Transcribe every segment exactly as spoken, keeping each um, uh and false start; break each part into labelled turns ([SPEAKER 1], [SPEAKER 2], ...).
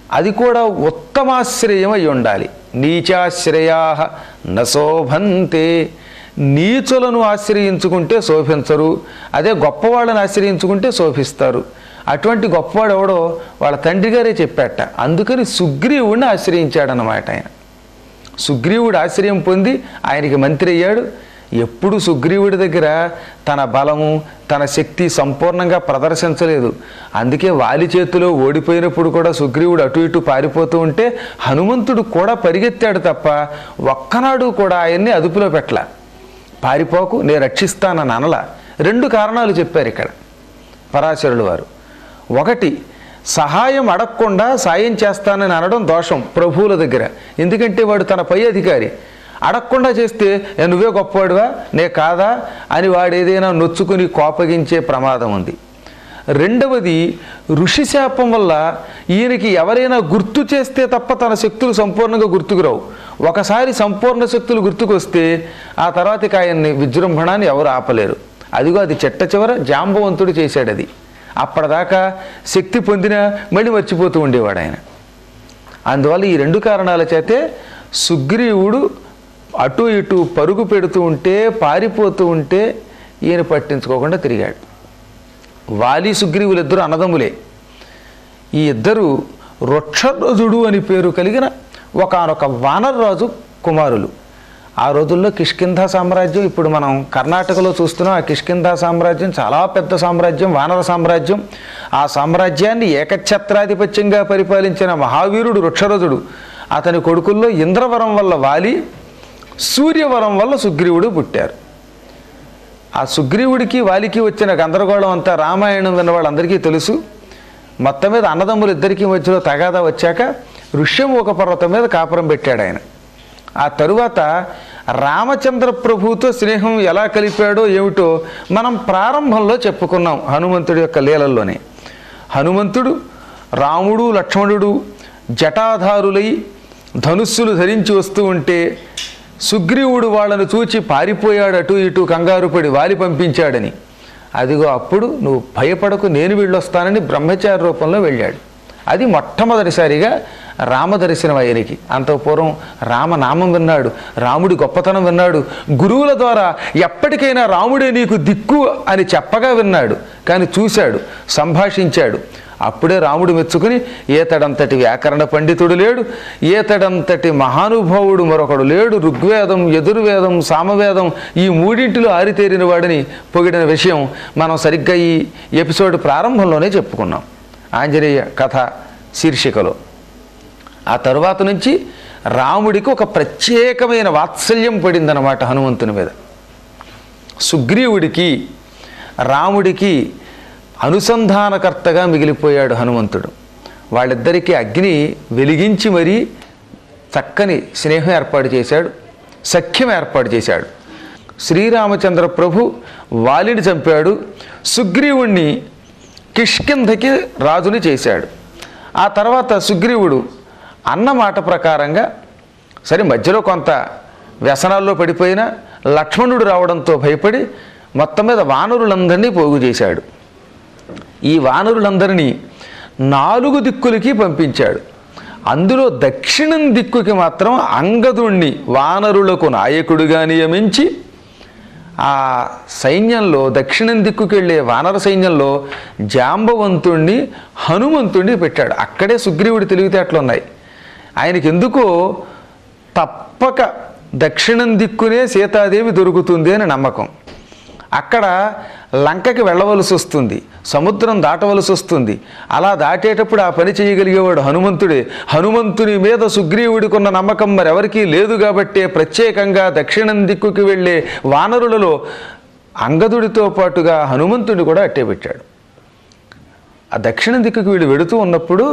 [SPEAKER 1] అది కూడా ఉత్తమాశ్రయం అయి ఉండాలి. నీచాశ్రయా నశోభంతే, నీచులను ఆశ్రయించుకుంటే శోభించరు, అదే గొప్పవాళ్ళని ఆశ్రయించుకుంటే శోభిస్తారు. అటువంటి గొప్పవాడు ఎవడో వాళ్ళ తండ్రి గారే చెప్పాట. అందుకని సుగ్రీవుడిని ఆశ్రయించాడనమాట ఆయన. సుగ్రీవుడు ఆశ్రయం పొంది ఆయనకి మంత్రి అయ్యాడు. ఎప్పుడు సుగ్రీవుడి దగ్గర తన బలము తన శక్తి సంపూర్ణంగా ప్రదర్శించలేదు. అందుకే వాలి చేతిలో ఓడిపోయినప్పుడు కూడా సుగ్రీవుడు అటు ఇటు పారిపోతూ ఉంటే హనుమంతుడు కూడా పరిగెత్తాడు తప్ప ఒక్కనాడు కూడా ఆయన్ని అదుపులో పెట్టల. పారిపోకు, నేను రక్షిస్తానని అనల. రెండు కారణాలు చెప్పారు ఇక్కడ పరాశరులు వారు. ఒకటి, సహాయం అడగకుండా సాయం చేస్తానని అనడం దోషం ప్రభువుల దగ్గర. ఎందుకంటే వాడు తన పై అధికారి. అడగకుండా చేస్తే నువ్వే గొప్పవాడువా నే కాదా అని వాడు ఏదైనా నొచ్చుకుని కోపగించే ప్రమాదం ఉంది. రెండవది, ఋషి శాపం వల్ల ఈయనకి ఎవరైనా గుర్తు చేస్తే తప్ప తన శక్తులు సంపూర్ణంగా గుర్తుకురావు. ఒకసారి సంపూర్ణ శక్తులు గుర్తుకొస్తే ఆ తర్వాత ఇక ఆయన్ని విజృంభణాన్ని ఎవరు ఆపలేరు. అదిగో అది చెట్ట చివర జాంబవంతుడు చేశాడు. అది అప్పటిదాకా శక్తి పొందినా మళ్ళీ మర్చిపోతూ ఉండేవాడు ఆయన. అందువల్ల ఈ రెండు కారణాల చేతే సుగ్రీవుడు అటు ఇటు పరుగు పెడుతూ ఉంటే పారిపోతూ ఉంటే ఈయన పట్టించుకోకుండా తిరిగాడు. వాలి సుగ్రీవులు ఇద్దరు అన్నదమ్ములే. ఈ ఇద్దరు వృక్షరథుడు అని పేరు కలిగిన ఒకానొక వానరరాజు కుమారులు. ఆ రోజుల్లో కిష్కింధ సామ్రాజ్యం, ఇప్పుడు మనం కర్ణాటకలో చూస్తున్నాం. ఆ కిష్కింధ సామ్రాజ్యం చాలా పెద్ద సామ్రాజ్యం, వానర సామ్రాజ్యం. ఆ సామ్రాజ్యాన్ని ఏకఛత్రాధిపత్యంగా పరిపాలించిన మహావీరుడు వృక్షరథుడు. అతని కొడుకుల్లో ఇంద్రవరం వల్ల వాలి, సూర్యవరం వల్ల సుగ్రీవుడు పుట్టారు. ఆ సుగ్రీవుడికి వాలికి వచ్చిన గందరగోళం అంతా రామాయణం విన్న వాళ్ళందరికీ తెలుసు. మొత్తం మీద అన్నదమ్ములు ఇద్దరికీ మధ్యలో తగాదా వచ్చాక ఋష్యమూక పర్వతం మీద కాపురం పెట్టాడు ఆయన. ఆ తరువాత రామచంద్ర ప్రభువుతో స్నేహం ఎలా కలిపాడో ఏమిటో మనం ప్రారంభంలో చెప్పుకున్నాం హనుమంతుడి యొక్క లీలల్లోనే. హనుమంతుడు రాముడు లక్ష్మణుడు జటాధారులై ధనుస్సులు ధరించి వస్తూ ఉంటే సుగ్రీవుడు వాళ్ళను చూచి పారిపోయాడు, అటు ఇటు కంగారు పడి వాలి పంపించాడని. అదిగో అప్పుడు నువ్వు భయపడకు, నేను వెళ్ళొస్తానని బ్రహ్మచారి రూపంలో వెళ్ళాడు. అది మొట్టమొదటిసారిగా రామదర్శనం ఆయనకి. అంత పూర్వం రామనామం విన్నాడు, రాముడి గొప్పతనం విన్నాడు. గురువుల ద్వారా ఎప్పటికైనా రాముడే నీకు దిక్కు అని చెప్పగా విన్నాడు. కానీ చూశాడు, సంభాషించాడు. అప్పుడే రాముడు మెచ్చుకుని ఏతడంతటి వ్యాకరణ పండితుడు లేడు, ఏతడంతటి మహానుభావుడు మరొకడు లేడు, ఋగ్వేదం యజుర్వేదం సామవేదం ఈ మూడింటిలో ఆరితేరిన వాడిని పొగిడిన విషయం మనం సరిగ్గా ఈ ఎపిసోడ్ ప్రారంభంలోనే చెప్పుకున్నాం ఆంజనేయ కథ శీర్షికలో. ఆ తరువాత నుంచి రాముడికి ఒక ప్రత్యేకమైన వాత్సల్యం పడిందన్నమాట హనుమంతుని మీద. సుగ్రీవుడికి రాముడికి అనుసంధానకర్తగా మిగిలిపోయాడు హనుమంతుడు. వాళ్ళిద్దరికీ అగ్ని వెలిగించి మరీ చక్కని స్నేహం ఏర్పాటు చేశాడు, సఖ్యం ఏర్పాటు చేశాడు. శ్రీరామచంద్ర ప్రభు వాలిని చంపాడు, సుగ్రీవుణ్ణి కిష్కింధకి రాజుని చేశాడు. ఆ తర్వాత సుగ్రీవుడు అన్న మాట ప్రకారంగా సరే మధ్యలో కొంత వ్యసనాల్లో పడిపోయిన లక్ష్మణుడు రావడంతో భయపడి మొత్తం మీద వానరులందరినీ పోగు చేశాడు. ఈ వానరులందరినీ నాలుగు దిక్కులకి పంపించాడు. అందులో దక్షిణం దిక్కుకి మాత్రం అంగదుణ్ణి వానరులకు నాయకుడిగా నియమించి ఆ సైన్యంలో దక్షిణం దిక్కుకి వెళ్ళే వానర సైన్యంలో జాంబవంతుణ్ణి హనుమంతుణ్ణి పెట్టాడు. అక్కడే సుగ్రీవుడి తెలివితేటలు ఉన్నాయి. ఆయనకి ఎందుకో తప్పక దక్షిణం దిక్కునే సీతాదేవి దొరుకుతుంది అని నమ్మకం. అక్కడ లంకకి వెళ్ళవలసి వస్తుంది, సముద్రం దాటవలసి వస్తుంది. అలా దాటేటప్పుడు ఆ పని చేయగలిగేవాడు హనుమంతుడే. హనుమంతుని మీద సుగ్రీవుడికున్న నమ్మకం మరెవరికీ లేదు కాబట్టే ప్రత్యేకంగా దక్షిణం దిక్కుకి వెళ్ళే వానరులలో అంగదుడితో పాటుగా హనుమంతుడిని కూడా అట్టే పెట్టాడు. ఆ దక్షిణం దిక్కుకి వీళ్ళు వెడుతూ ఉన్నప్పుడు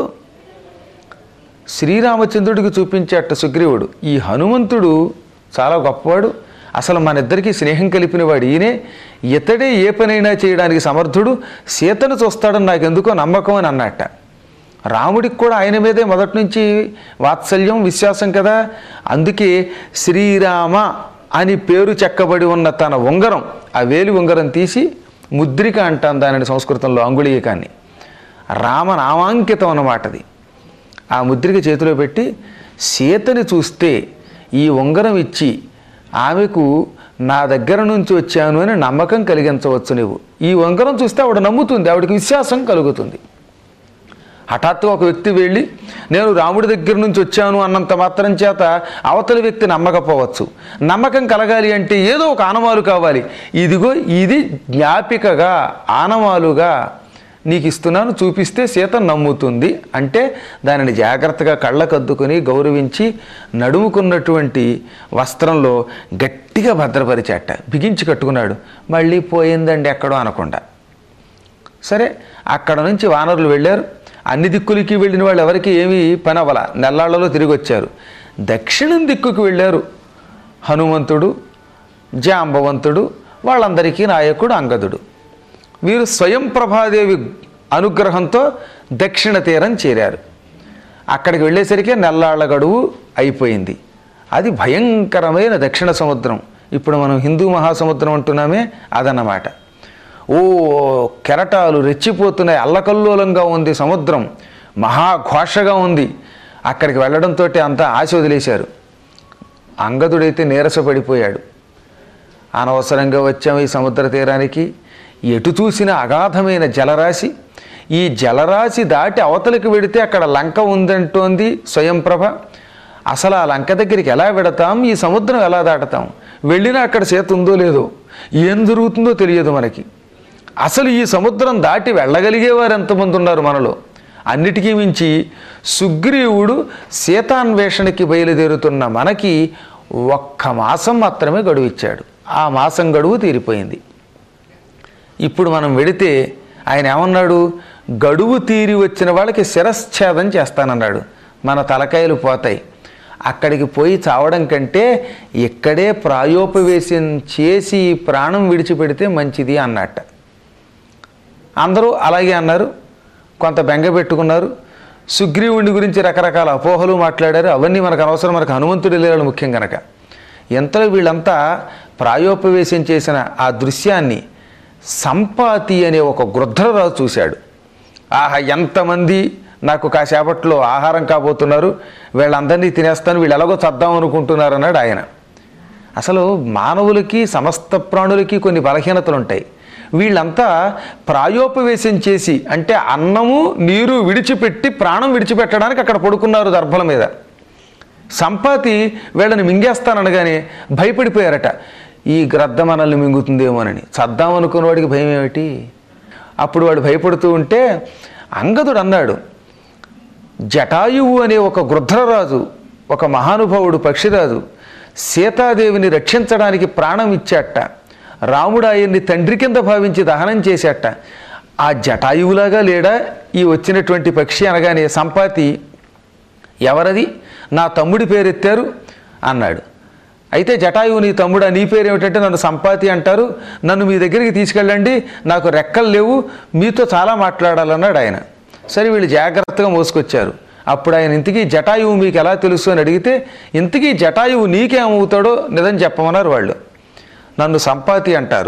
[SPEAKER 1] శ్రీరామచంద్రుడికి చూపించేట సుగ్రీవుడు, ఈ హనుమంతుడు చాలా గొప్పవాడు, అసలు మన ఇద్దరికీ స్నేహం కలిపినవాడు ఈయనే, ఇతడే ఏ పనైనా చేయడానికి సమర్థుడు, సీతను చూస్తాడని నాకెందుకో నమ్మకం అని అన్నట్ట. రాముడికి కూడా ఆయన మీదే మొదటి నుంచి వాత్సల్యం విశ్వాసం కదా. అందుకే శ్రీరామ అని పేరు చెక్కబడి ఉన్న తన ఉంగరం, ఆ వేలి ఉంగరం తీసి ముద్రిక అంటాం దానిని సంస్కృతంలో, అంగుళీయకాన్ని. రామనామాంకితం అన్నమాటది. ఆ ముద్రిక చేతిలో పెట్టి సీతని చూస్తే ఈ ఉంగరం ఇచ్చి ఆమెకు నా దగ్గర నుంచి వచ్చాను అని నమ్మకం కలిగించవచ్చు నువ్వు. ఈ ఉంగరం చూస్తే ఆవిడ నమ్ముతుంది, ఆవిడకి విశ్వాసం కలుగుతుంది. హఠాత్తుగా ఒక వ్యక్తి వెళ్ళి నేను రాముడి దగ్గర నుంచి వచ్చాను అన్నంత మాత్రం చేత అవతలి వ్యక్తి నమ్మకపోవచ్చు. నమ్మకం కలగాలి అంటే ఏదో ఒక ఆనవాలు కావాలి. ఇదిగో ఇది జ్ఞాపికగా ఆనవాలుగా నీకు ఇస్తున్నాను, చూపిస్తే సీత నమ్ముతుంది అంటే దానిని జాగ్రత్తగా కళ్ళకద్దుకొని గౌరవించి నడుముకున్నటువంటి వస్త్రంలో గట్టిగా భద్రపరిచేట, బిగించి కట్టుకున్నాడు. మళ్ళీ పోయిందండి ఎక్కడో అనకుండా. సరే, అక్కడ నుంచి వానరులు వెళ్ళారు. అన్ని దిక్కులకి వెళ్ళిన వాళ్ళు ఎవరికి ఏమీ పని అవ్వాల, నెల్లాళ్లలో తిరిగి వచ్చారు. దక్షిణం దిక్కుకు వెళ్ళారు హనుమంతుడు, జాంబవంతుడు, వాళ్ళందరికీ నాయకుడు అంగదుడు. వీరు స్వయం ప్రభాదేవి అనుగ్రహంతో దక్షిణ తీరం చేరారు. అక్కడికి వెళ్ళేసరికి నెల్లాళ్ల గడువు అయిపోయింది. అది భయంకరమైన దక్షిణ సముద్రం. ఇప్పుడు మనం హిందూ మహాసముద్రం అంటున్నామే, అదన్నమాట. ఓ కెరటాలు రెచ్చిపోతున్నాయి, అల్లకల్లోలంగా ఉంది సముద్రం, మహాఘోషగా ఉంది. అక్కడికి వెళ్ళడంతో అంతా ఆశ వదిలేశారు. అంగదుడైతే నీరసపడిపోయాడు. అనవసరంగా వచ్చాము ఈ సముద్ర తీరానికి, ఎటు చూసిన అగాధమైన జలరాశి, ఈ జలరాశి దాటి అవతలికి వెడితే అక్కడ లంక ఉందంటోంది స్వయంప్రభ. అసలు ఆ లంక దగ్గరికి ఎలా వెడతాం, ఈ సముద్రం ఎలా దాటుతాం, వెళ్ళినా అక్కడ సీత ఉందో లేదో, ఏం జరుగుతుందో తెలియదు మనకి. అసలు ఈ సముద్రం దాటి వెళ్ళగలిగేవారు ఎంతమంది ఉన్నారు మనలో. అన్నిటికీ మించి సుగ్రీవుడు సీతాన్వేషణకి బయలుదేరుతున్న మనకి ఒక్క మాసం మాత్రమే గడువు ఇచ్చాడు. ఆ మాసం గడువు తీరిపోయింది. ఇప్పుడు మనం వెడితే ఆయన ఏమన్నాడు, గడువు తీరి వచ్చిన వాళ్ళకి శిరశ్ఛేదం చేస్తానన్నాడు. మన తలకాయలు పోతాయి. అక్కడికి పోయి చావడం కంటే ఇక్కడే ప్రాయోపవేశం చేసి ప్రాణం విడిచిపెడితే మంచిది అన్నట్ట. అందరూ అలాగే అన్నారు. కొంత బెంగ పెట్టుకున్నారు. సుగ్రీవుడి గురించి రకరకాల అపోహలు మాట్లాడారు. అవన్నీ మనకు అనవసరం, మనకు హనుమంతుడి లీలలు ముఖ్యం కనుక. ఎంతలో వీళ్ళంతా ప్రాయోపవేశం చేసిన ఆ దృశ్యాన్ని సంపాతి అనే ఒక గృధ్రరాజు చూశాడు. ఆహా, ఎంతమంది నాకు కాసేపట్లో ఆహారం కాబోతున్నారు, వీళ్ళందరినీ తినేస్తాను, వీళ్ళు ఎలాగో చద్దాం అనుకుంటున్నారు అన్నాడు ఆయన. అసలు మానవులకి సమస్త ప్రాణులకి కొన్ని బలహీనతలు ఉంటాయి. వీళ్ళంతా ప్రాయోపవేశం చేసి, అంటే అన్నము నీరు విడిచిపెట్టి ప్రాణం విడిచిపెట్టడానికి అక్కడ పడుకున్నారు దర్భల మీద. సంపాతి వీళ్ళని మింగేస్తాననగానే భయపడిపోయారట. ఈ గ్రద్ద మనల్ని మింగుతుందేమోనని. చద్దాం అనుకున్న వాడికి భయం ఏమిటి? అప్పుడు వాడు భయపడుతూ ఉంటే అంగదుడు అన్నాడు, జటాయువు అనే ఒక గృధ్రరాజు, ఒక మహానుభావుడు పక్షిరాజు సీతాదేవిని రక్షించడానికి ప్రాణం ఇచ్చాట. రాముడు ఆయన్ని తండ్రి కింద భావించి దహనం చేశాట. ఆ జటాయువులాగా లేడా ఈ వచ్చినటువంటి పక్షి అనగానే సంపాతి, ఎవరది? నా తమ్ముడి పేరెత్తారు అన్నాడు. అయితే జటాయువు నీ తమ్ముడా, నీ పేరు ఏమిటంటే నన్ను సంపాతి అంటారు, నన్ను మీ దగ్గరికి తీసుకెళ్ళండి, నాకు రెక్కలు లేవు, మీతో చాలా మాట్లాడాలన్నాడు ఆయన. సరే, వీళ్ళు జాగ్రత్తగా మోసుకొచ్చారు. అప్పుడు ఆయన ఇంతకీ జటాయువు మీకు ఎలా తెలుసు అని అడిగితే, ఇంతకీ జటాయువు నీకేమవుతాడో నిజం చెప్పమన్నారు వాళ్ళు. నన్ను సంపాతి అంటారు.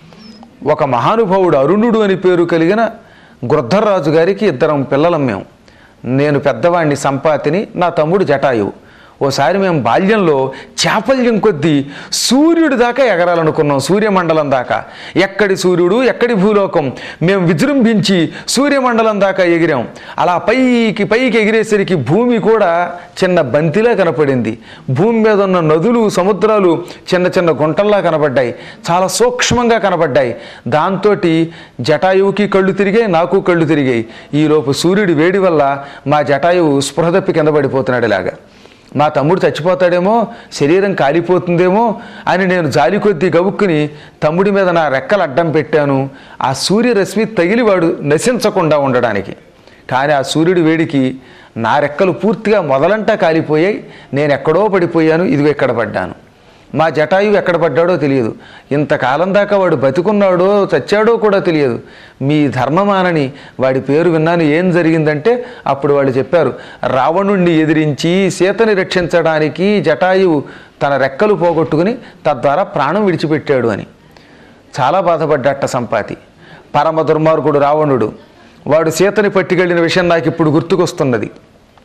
[SPEAKER 1] ఒక మహానుభావుడు అరుణుడు అని పేరు కలిగిన గృధ్రరాజు గారికి ఇద్దరం పిల్లలం మేము. నేను పెద్దవాడిని సంపాతిని, నా తమ్ముడు జటాయువు. ఓసారి మేము బాల్యంలో చాపల్యం కొద్దీ సూర్యుడి దాకా ఎగరాలనుకున్నాం, సూర్యమండలం దాకా. ఎక్కడి సూర్యుడు ఎక్కడి భూలోకం, మేము విజృంభించి సూర్యమండలం దాకా ఎగిరాం. అలా పైకి పైకి ఎగిరేసరికి భూమి కూడా చిన్న బంతిలా కనపడింది. భూమి మీద ఉన్న నదులు సముద్రాలు చిన్న చిన్న గుంటల్లా కనపడ్డాయి, చాలా సూక్ష్మంగా కనపడ్డాయి. దాంతో జటాయువుకి కళ్ళు తిరిగాయి, నాకు కళ్ళు తిరిగాయి. ఈలోపు సూర్యుడి వేడి వల్ల మా జటాయువు స్పృహ తప్పి కింద పడిపోతున్నాడు. ఇలాగా మా తమ్ముడు చచ్చిపోతాడేమో, శరీరం కాలిపోతుందేమో అని నేను జాలి కొద్దీ గబుక్కుని తమ్ముడి మీద నా రెక్కలు అడ్డం పెట్టాను, ఆ సూర్యరశ్మి తగిలి వాడు నశించకుండా ఉండడానికి. కానీ ఆ సూర్యుడి వేడికి నా రెక్కలు పూర్తిగా మొదలంటా కాలిపోయాయి. నేను ఎక్కడో పడిపోయాను, ఇదిగో ఎక్కడ పడ్డాను. మా జటాయువు ఎక్కడ పడ్డాడో తెలియదు. ఇంతకాలం దాకా వాడు బతికున్నాడో చచ్చాడో కూడా తెలియదు. మీ ధర్మమానని వాడి పేరు విన్నాను. ఏం జరిగిందంటే అప్పుడు వాళ్ళు చెప్పారు, రావణుణ్ణి ఎదిరించి సీతని రక్షించడానికి జటాయువు తన రెక్కలు పోగొట్టుకుని తద్వారా ప్రాణం విడిచిపెట్టాడు అని. చాలా బాధపడ్డట్ట సంపాతి. పరమ దుర్మార్గుడు రావణుడు. వాడు సీతని పట్టుకెళ్ళిన విషయం నాకు ఇప్పుడు గుర్తుకొస్తున్నది.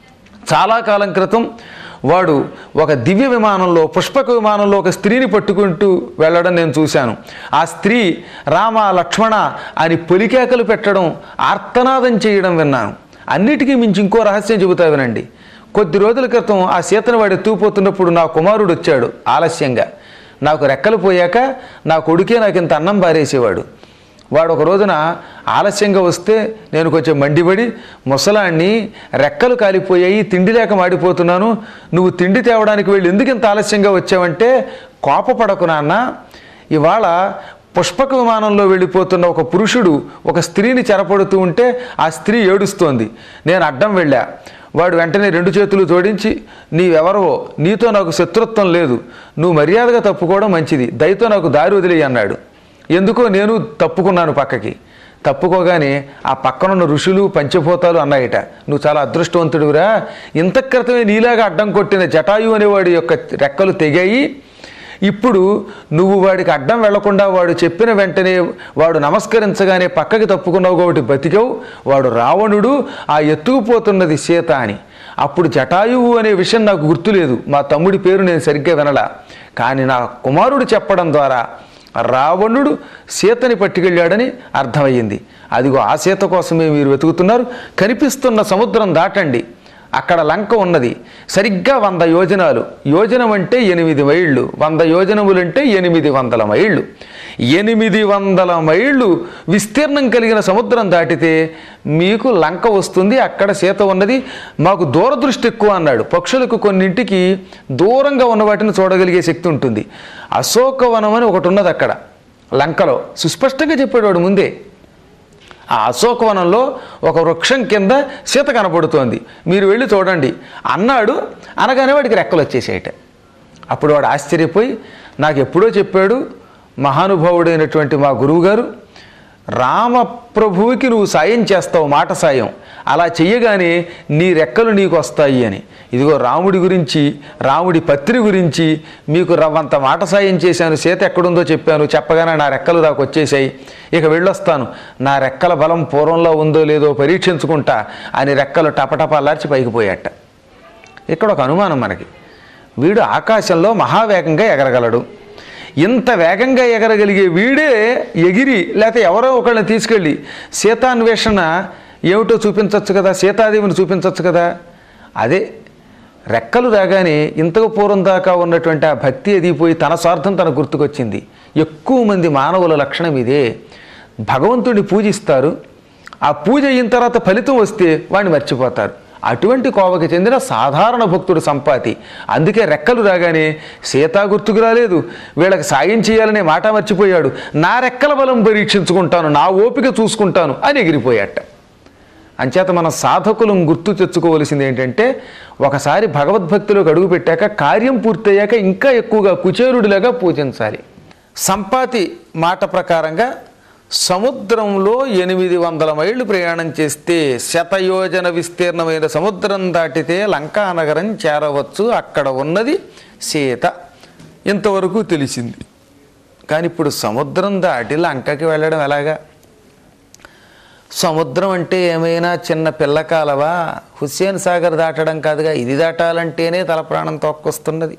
[SPEAKER 1] చాలా కాలం క్రితం వాడు ఒక దివ్య విమానంలో పుష్పక విమానంలో ఒక స్త్రీని పట్టుకుంటూ వెళ్ళడం నేను చూశాను. ఆ స్త్రీ రామ లక్ష్మణ అని పొలికేకలు పెట్టడం, ఆర్తనాదం చేయడం విన్నాను. అన్నిటికీ మించి ఇంకో రహస్యం చెబుతా వినండి. కొద్ది రోజుల క్రితం ఆ సీతను వాడు ఎత్తుకుపోతున్నప్పుడు నా కుమారుడు వచ్చాడు ఆలస్యంగా. నాకు రెక్కలు పోయాక నా కొడుకే నాకు ఇంత అన్నం పారేసేవాడు. వాడు ఒక రోజున ఆలస్యంగా వస్తే నేను కొంచెం మండిపడి, ముసలాన్ని రెక్కలు కాలిపోయాయి, తిండి లేక మాడిపోతున్నాను, నువ్వు తిండి తేవడానికి వెళ్ళి ఎందుకు ఇంత ఆలస్యంగా వచ్చావంటే, కోపపడకు నాన్న, ఇవాళ పుష్పక విమానంలో వెళ్ళిపోతున్న ఒక పురుషుడు ఒక స్త్రీని చెరపడుతూ ఉంటే ఆ స్త్రీ ఏడుస్తోంది, నేను అడ్డం వెళ్ళా. వాడు వెంటనే రెండు చేతులు జోడించి, నీవెవరవో, నీతో నాకు శత్రుత్వం లేదు, నువ్వు మర్యాదగా తప్పుకోవడం మంచిది, దయతో నాకు దారి వదిలేయి అన్నాడు. ఎందుకో నేను తప్పుకున్నాను పక్కకి. తప్పుకోగానే ఆ పక్కనున్న ఋషులు పంచభూతాలు అన్నాయట, నువ్వు చాలా అదృష్టవంతుడివిరా, ఇంత క్రితమే నీలాగా అడ్డం కొట్టిన జటాయు అనేవాడి యొక్క రెక్కలు తెగాయి, ఇప్పుడు నువ్వు వాడికి అడ్డం వెళ్లకుండా వాడు చెప్పిన వెంటనే వాడు నమస్కరించగానే పక్కకి తప్పుకున్నావు కాబట్టి బతికావు, వాడు రావణుడు, ఆ ఎత్తుకుపోతున్నది సీత అని. అప్పుడు జటాయువు అనే విషయం నాకు గుర్తులేదు, మా తమ్ముడి పేరు నేను సరిగ్గా వినలా. కానీ నా కుమారుడు చెప్పడం ద్వారా రావణుడు సీతని పట్టుకెళ్ళాడని అర్థమయ్యింది. అదిగో ఆ సీత కోసమే మీరు వెతుకుతున్నారు. కనిపిస్తున్న సముద్రం దాటండి, అక్కడ లంక ఉన్నది. సరిగ్గా వంద యోజనాలు, యోజనం అంటే ఎనిమిది మైళ్ళు, వంద యోజనములంటే ఎనిమిది వందల మైళ్ళు. ఎనిమిది వందల మైళ్ళు విస్తీర్ణం కలిగిన సముద్రం దాటితే మీకు లంక వస్తుంది, అక్కడ సీత ఉన్నది. మాకు దూరదృష్టి ఎక్కువ అన్నాడు. పక్షులకు కొన్నింటికి దూరంగా ఉన్న వాటిని చూడగలిగే శక్తి ఉంటుంది. అశోకవనం అని ఒకటి ఉన్నది అక్కడ లంకలో, సుస్పష్టంగా చెప్పాడు వాడు ముందే. ఆ అశోకవనంలో ఒక వృక్షం కింద సీత కనపడుతోంది, మీరు వెళ్ళి చూడండి అన్నాడు. అనగానే వాడికి రెక్కలు వచ్చేసాయట. అప్పుడు వాడు ఆశ్చర్యపోయి, నాకు ఎప్పుడో చెప్పాడు మహానుభావుడైనటువంటి మా గురువుగారు, రామప్రభువుకి నువ్వు సాయం చేస్తావు, మాట సాయం, అలా చెయ్యగానే నీ రెక్కలు నీకు వస్తాయి అని. ఇదిగో రాముడి గురించి, రాముడి పత్రి గురించి మీకు రవ్వంత మాట సాయం చేశాను, సీత ఎక్కడుందో చెప్పాను, చెప్పగానే నా రెక్కలు దాకా వచ్చేసాయి, ఇక వెళ్ళొస్తాను, నా రెక్కల బలం పూర్వంలో ఉందో లేదో పరీక్షించుకుంటా అని రెక్కలు టపటపాలార్చి పైకి పోయాట. ఇక్కడ ఒక అనుమానం మనకి, వీడు ఆకాశంలో మహావేగంగా ఎగరగలడు, ఇంత వేగంగా ఎగరగలిగే వీడే ఎగిరి లేకపోతే ఎవరో ఒకళ్ళని తీసుకెళ్ళి సీతాన్వేషణ ఏమిటో చూపించవచ్చు కదా, సీతాదేవిని చూపించవచ్చు కదా. అదే రెక్కలు రాగానే ఇంతకు పూర్వం దాకా ఉన్నటువంటి ఆ భక్తి ఎదిగిపోయి తన స్వార్థం తన గుర్తుకొచ్చింది. ఎక్కువ మంది మానవుల లక్షణం ఇదే. భగవంతుడిని పూజిస్తారు, ఆ పూజ అయిన తర్వాత ఫలితం వస్తే వాడిని మర్చిపోతారు. అటువంటి కోవకి చెందిన సాధారణ భక్తుడు సంపాతి. అందుకే రెక్కలు రాగానే సీతా గుర్తుకు రాలేదు, వీళ్ళకి సాయం చేయాలనే మాట మర్చిపోయాడు, నా రెక్కల బలం పరీక్షించుకుంటాను, నా ఓపిక చూసుకుంటాను అని ఎగిరిపోయాట. అంచేత మన సాధకులం గుర్తు తెచ్చుకోవలసింది ఏంటంటే, ఒకసారి భగవద్భక్తిలోకి అడుగు పెట్టాక కార్యం పూర్తయ్యాక ఇంకా ఎక్కువగా కుచేరుడిలాగా పూజించాలి. సంపాతి మాట ప్రకారంగా సముద్రంలో ఎనిమిది వందల మైళ్ళు ప్రయాణం చేస్తే శతయోజన విస్తీర్ణమైన సముద్రం దాటితే లంకానగరం చేరవచ్చు, అక్కడ ఉన్నది సీత, ఇంతవరకు తెలిసింది. కానీ ఇప్పుడు సముద్రం దాటి లంకకి వెళ్ళడం ఎలాగా? సముద్రం అంటే ఏమైనా చిన్న పిల్లకాలవా? హుస్సేన్ సాగర్ దాటడం కాదుగా, ఇది దాటాలంటేనే తల ప్రాణం తొక్కొస్తున్నది.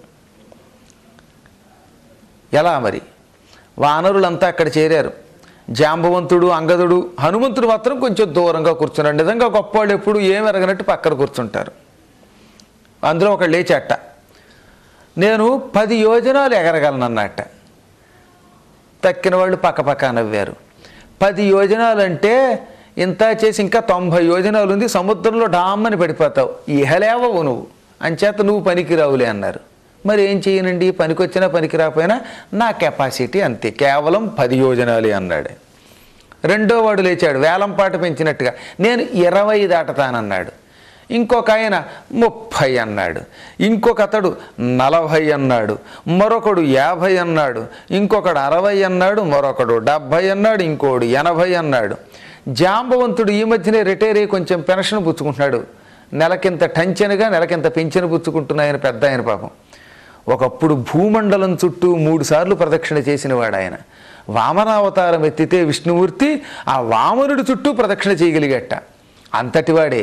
[SPEAKER 1] ఎలా మరి? వానరులంతా అక్కడ చేరారు. జాంబవంతుడు, అంగదుడు, హనుమంతుడు మాత్రం కొంచెం దూరంగా కూర్చున్నాడు. నిజంగా గొప్పవాళ్ళు ఎప్పుడు ఏమి ఎరగనట్టు పక్కన కూర్చుంటారు. అందులో ఒకళ్ళు లేచట, నేను పది యోజనాలు ఎగరగలనన్నట్ట. తక్కిన వాళ్ళు పక్క పక్క నవ్వారు. పది యోజనాలు అంటే ఇంత చేసి ఇంకా తొంభై యోజనాలు ఉంది, సముద్రంలో డామ్మని పడిపోతావు, ఇహలేవవు నువ్వు, అంచేత నువ్వు పనికిరావులే అన్నారు. మరి ఏం చేయనండి, పనికొచ్చినా పనికి రాకపోయినా నా కెపాసిటీ అంతే, కేవలం పది యోజనాలే అన్నాడు. రెండో వాడు లేచాడు వేలంపాట పెంచినట్టుగా, నేను ఇరవై దాటతానన్నాడు. ఇంకొక ఆయన ముప్పై అన్నాడు, ఇంకొక అతడు నలభై అన్నాడు, మరొకడు యాభై అన్నాడు, ఇంకొకడు అరవై అన్నాడు, మరొకడు డెబ్భై అన్నాడు, ఇంకోడు ఎనభై అన్నాడు. జాంబవంతుడు ఈ మధ్యనే రిటైర్ అయ్యి కొంచెం పెన్షన్ పుచ్చుకుంటున్నాడు, నెలకింత టంచెనుగా నెలకింత పెన్షన్ పుచ్చుకుంటున్నాయని పెద్ద ఆయన పాపం. ఒకప్పుడు భూమండలం చుట్టూ మూడు సార్లు ప్రదక్షిణ చేసినవాడు ఆయన. వామనావతారం ఎత్తితే విష్ణుమూర్తి ఆ వామనుడి చుట్టూ ప్రదక్షిణ చేయగలిగట, అంతటివాడే.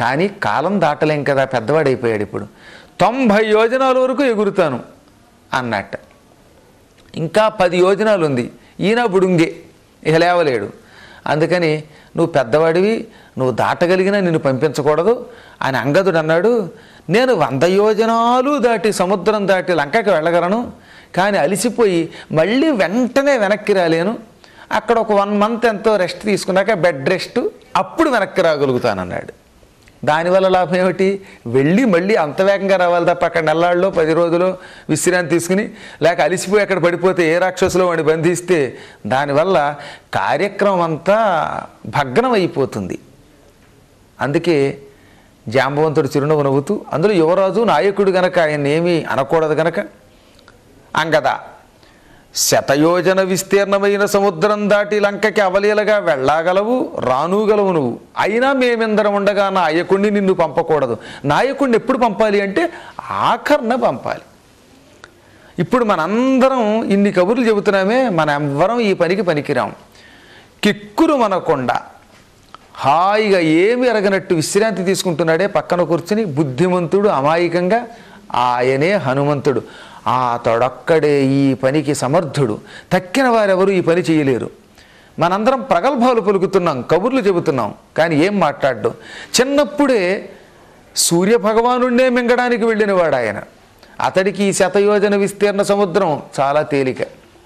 [SPEAKER 1] కానీ కాలం దాటలేం కదా, పెద్దవాడైపోయాడు. ఇప్పుడు తొంభై యోజనాల వరకు ఎగురుతాను అన్నట్ట. ఇంకా పది యోజనాలు ఉంది, ఈయన బుడుంగే, ఇక లేవలేడు. అందుకని నువ్వు పెద్దవాడివి, నువ్వు దాటగలిగినా నిన్ను పంపించకూడదు అని అంగదుడు అన్నాడు. నేను వంద యోజనాలు దాటి సముద్రం దాటి లంకకి వెళ్ళగలను, కానీ అలిసిపోయి మళ్ళీ వెంటనే వెనక్కి రాలేను. అక్కడ ఒక వన్ మంత్ ఎంతో రెస్ట్ తీసుకున్నాక బెడ్ రెస్ట్, అప్పుడు వెనక్కి రాగలుగుతానన్నాడు. దానివల్ల లాభం ఏమిటి? వెళ్ళి మళ్ళీ అంత వేగంగా రావాలి తప్ప అక్కడ నెల్లాళ్ళలో పది రోజులు విశ్రాంతి తీసుకుని లేక అలిసిపోయి అక్కడ పడిపోతే ఏ రాక్షసులో వాడిని బంధిస్తే దానివల్ల కార్యక్రమం అంతా భగ్నం అయిపోతుంది. అందుకే జాంబవంతుడు చిరునవ్వు నవ్వుతూ, అందులో యువరాజు నాయకుడు గనక ఆయన ఏమీ అనకూడదు గనక, అంగదా శతయోజన విస్తీర్ణమైన సముద్రం దాటి లంకకి అవలీలగా వెళ్ళగలవు, రానుగలవు నువ్వు. అయినా మేమెందరం ఉండగా నాయకుడిని నిన్ను పంపకూడదు. నాయకుడిని ఎప్పుడు పంపాలి అంటే ఆఖరణ పంపాలి. ఇప్పుడు మనందరం ఇన్ని కబుర్లు చెబుతున్నామే, మన ఎవ్వరం ఈ పనికి పనికిరాం. కిక్కురు మనకుండా హాయిగా ఏమి ఎరగనట్టు విశ్రాంతి తీసుకుంటున్నాడే పక్కన కూర్చుని బుద్ధిమంతుడు అమాయకంగా, ఆయనే హనుమంతుడు. ఆ తొడొక్కడే ఈ పనికి సమర్థుడు, తక్కిన వారెవరు ఈ పని చేయలేరు. మనందరం ప్రగల్భాలు పలుకుతున్నాం, కబుర్లు చెబుతున్నాం, కానీ ఏం మాట్లాడ్డం. చిన్నప్పుడే సూర్యభగవానుడినే మింగడానికి వెళ్ళినవాడు ఆయన. అతడికి ఈ శతయోజన విస్తీర్ణ సముద్రం చాలా తేలిక.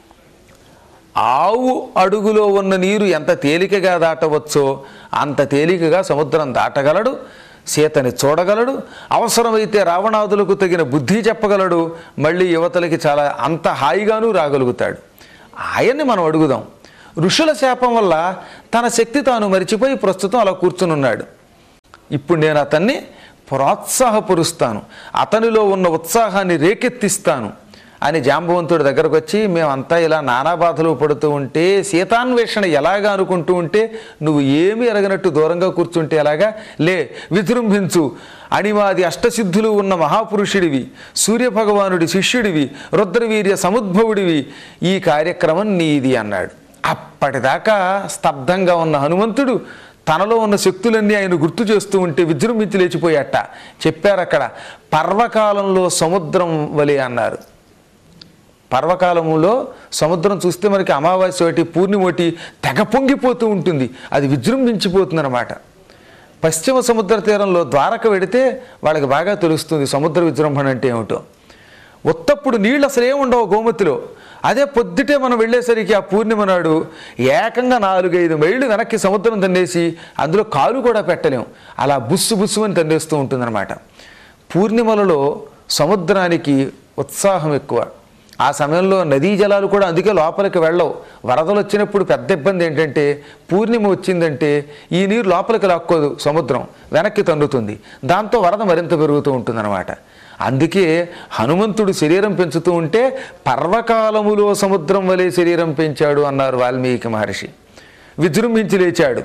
[SPEAKER 1] ఆవు అడుగులో ఉన్న నీరు ఎంత తేలికగా దాటవచ్చో అంత తేలికగా సముద్రం దాటగలడు, సీతని చూడగలడు, అవసరమైతే రావణాదులకు తగిన బుద్ధి చెప్పగలడు, మళ్ళీ యువతలకి చాలా అంత హాయిగానూ రాగలుగుతాడు. ఆయన్ని మనం అడుగుదాం. ఋషుల శాపం వల్ల తన శక్తి తాను మరిచిపోయి ప్రస్తుతం అలా కూర్చునున్నాడు. ఇప్పుడు నేను అతన్ని ప్రోత్సాహపరుస్తాను, అతనిలో ఉన్న ఉత్సాహాన్ని రేకెత్తిస్తాను అని జాంబవంతుడి దగ్గరకు వచ్చి, మేమంతా ఇలా నానా బాధలు పడుతూ ఉంటే, సీతాన్వేషణ ఎలాగా అనుకుంటూ ఉంటే నువ్వు ఏమీ ఎరగనట్టు దూరంగా కూర్చుంటే ఎలాగా, లే విజృంభించు, అణిమాది అష్టసిద్ధులు ఉన్న మహాపురుషుడివి, సూర్యభగవానుడి శిష్యుడివి, రుద్రవీర్య సముద్భవుడివి, ఈ కార్యక్రమం నీది అన్నాడు. అప్పటిదాకా స్తబ్దంగా ఉన్న హనుమంతుడు తనలో ఉన్న శక్తులన్నీ ఆయన గుర్తు చేస్తూ ఉంటే విజృంభించి లేచిపోయాట. చెప్పారు అక్కడ, పర్వకాలంలో సముద్రం వలె అన్నారు. పర్వకాలంలో సముద్రం చూస్తే మనకి అమావాస్య ఒకటి పూర్ణిమ ఒకటి తెగ పొంగిపోతూ ఉంటుంది, అది విజృంభించిపోతుంది అన్నమాట. పశ్చిమ సముద్ర తీరంలో ద్వారక వెడితే వాళ్ళకి బాగా తెలుస్తుంది సముద్ర విజృంభణ అంటే ఏమిటో. ఉత్తప్పుడు నీళ్ళు అసలు ఏముండవు గోమతిలో. అదే పొద్దుటే మనం వెళ్ళేసరికి ఆ పూర్ణిమ నాడు ఏకంగా నాలుగైదు మైళ్ళు వెనక్కి సముద్రం తన్నేసి అందులో కాలు కూడా పెట్టలేము, అలా బుస్సు బుస్సు అని తన్నేస్తూ ఉంటుందన్నమాట. పూర్ణిమలలో సముద్రానికి ఉత్సాహం ఎక్కువ. ఆ సమయంలో నదీ జలాలు కూడా అందుకే లోపలికి వెళ్ళవు. వరదలు వచ్చినప్పుడు పెద్ద ఇబ్బంది ఏంటంటే, పూర్ణిమ వచ్చిందంటే ఈ నీరు లోపలికి లాక్కోదు, సముద్రం వెనక్కి తన్నుతుంది, దాంతో వరద మరింత పెరుగుతూ ఉంటుందన్నమాట. అందుకే హనుమంతుడు శరీరం పెంచుతూ ఉంటే పర్వకాలములో సముద్రం వలె శరీరం పెంచాడు అన్నారు వాల్మీకి మహర్షి. విజృంభించి లేచాడు.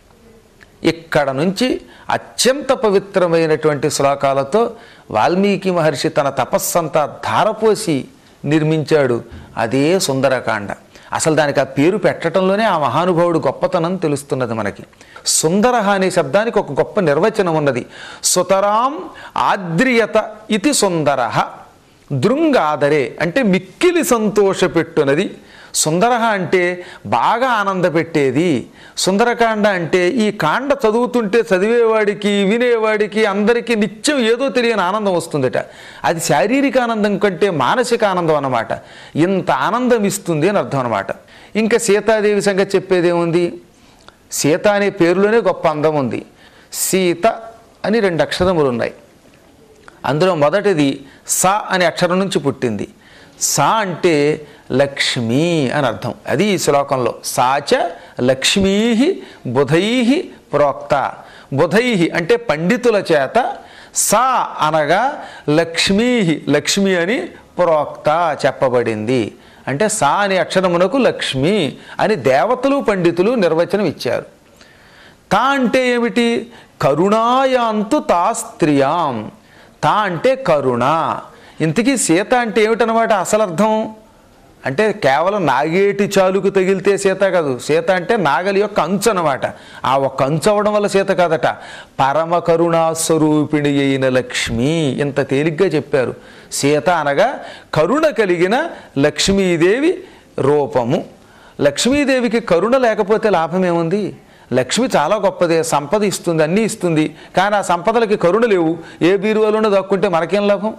[SPEAKER 1] ఇక్కడ నుంచి అత్యంత పవిత్రమైనటువంటి శ్లోకాలతో వాల్మీకి మహర్షి తన తపస్సంతా ధారపోసి నిర్మించాడు. అదే సుందరకాండ. అసలు దానికి ఆ పేరు పెట్టడంలోనే ఆ మహానుభావుడు గొప్పతనం తెలుస్తున్నది మనకి. సుందర అనే శబ్దానికి ఒక గొప్ప నిర్వచనం ఉన్నది. సుతరాం ఆద్రియత ఇది సుందర, దృంగాదరే అంటే మిక్కిలి సంతోషపెట్టునది. సుందర అంటే బాగా ఆనంద పెట్టేది. సుందరకాండ అంటే ఈ కాండ చదువుతుంటే చదివేవాడికి వినేవాడికి అందరికీ నిత్యం ఏదో తెలియని ఆనందం వస్తుందట. అది శారీరక ఆనందం కంటే మానసిక ఆనందం అన్నమాట. ఇంత ఆనందం ఇస్తుంది అని అర్థం అన్నమాట. ఇంకా సీతాదేవి సంగతి చెప్పేదేముంది? సీత అనే పేరులోనే గొప్ప అందం ఉంది. సీత అని రెండు అక్షరములు ఉన్నాయి. అందులో మొదటిది సా అనే అక్షరం నుంచి పుట్టింది. సా అంటే లక్ష్మీ అని అర్థం. అది ఈ శ్లోకంలో సాచ లక్ష్మీ బుధై ప్రోక్త. బుధై అంటే పండితుల చేత, సా అనగా లక్ష్మీ లక్ష్మి అని ప్రోక్త చెప్పబడింది. అంటే సా అనే అక్షరమునకు లక్ష్మి అని దేవతలు పండితులు నిర్వచనం ఇచ్చారు. తా అంటే ఏమిటి? కరుణాయాంతు తా స్త్రియాం. తా అంటే కరుణ. ఇంతకీ సీత అంటే ఏమిటనమాట అసలు అర్థం? అంటే కేవలం నాగేటి చాలుకు తగిలితే సీత కాదు. సీత అంటే నాగలి యొక్క అంచు అన్నమాట. ఆ ఒక్క అంచు అవ్వడం వల్ల సీత కాదట, పరమ కరుణాస్వరూపిణి అయిన లక్ష్మి. ఇంత తేలిగ్గా చెప్పారు. సీత అనగా కరుణ కలిగిన లక్ష్మీదేవి రూపము. లక్ష్మీదేవికి కరుణ లేకపోతే లాభం ఏముంది? లక్ష్మి చాలా గొప్పదే, సంపద ఇస్తుంది, అన్నీ ఇస్తుంది. కానీ ఆ సంపదలకి కరుణ లేవు. ఏ బీరువాలోనూ దక్కుంటే మనకేం లాభం?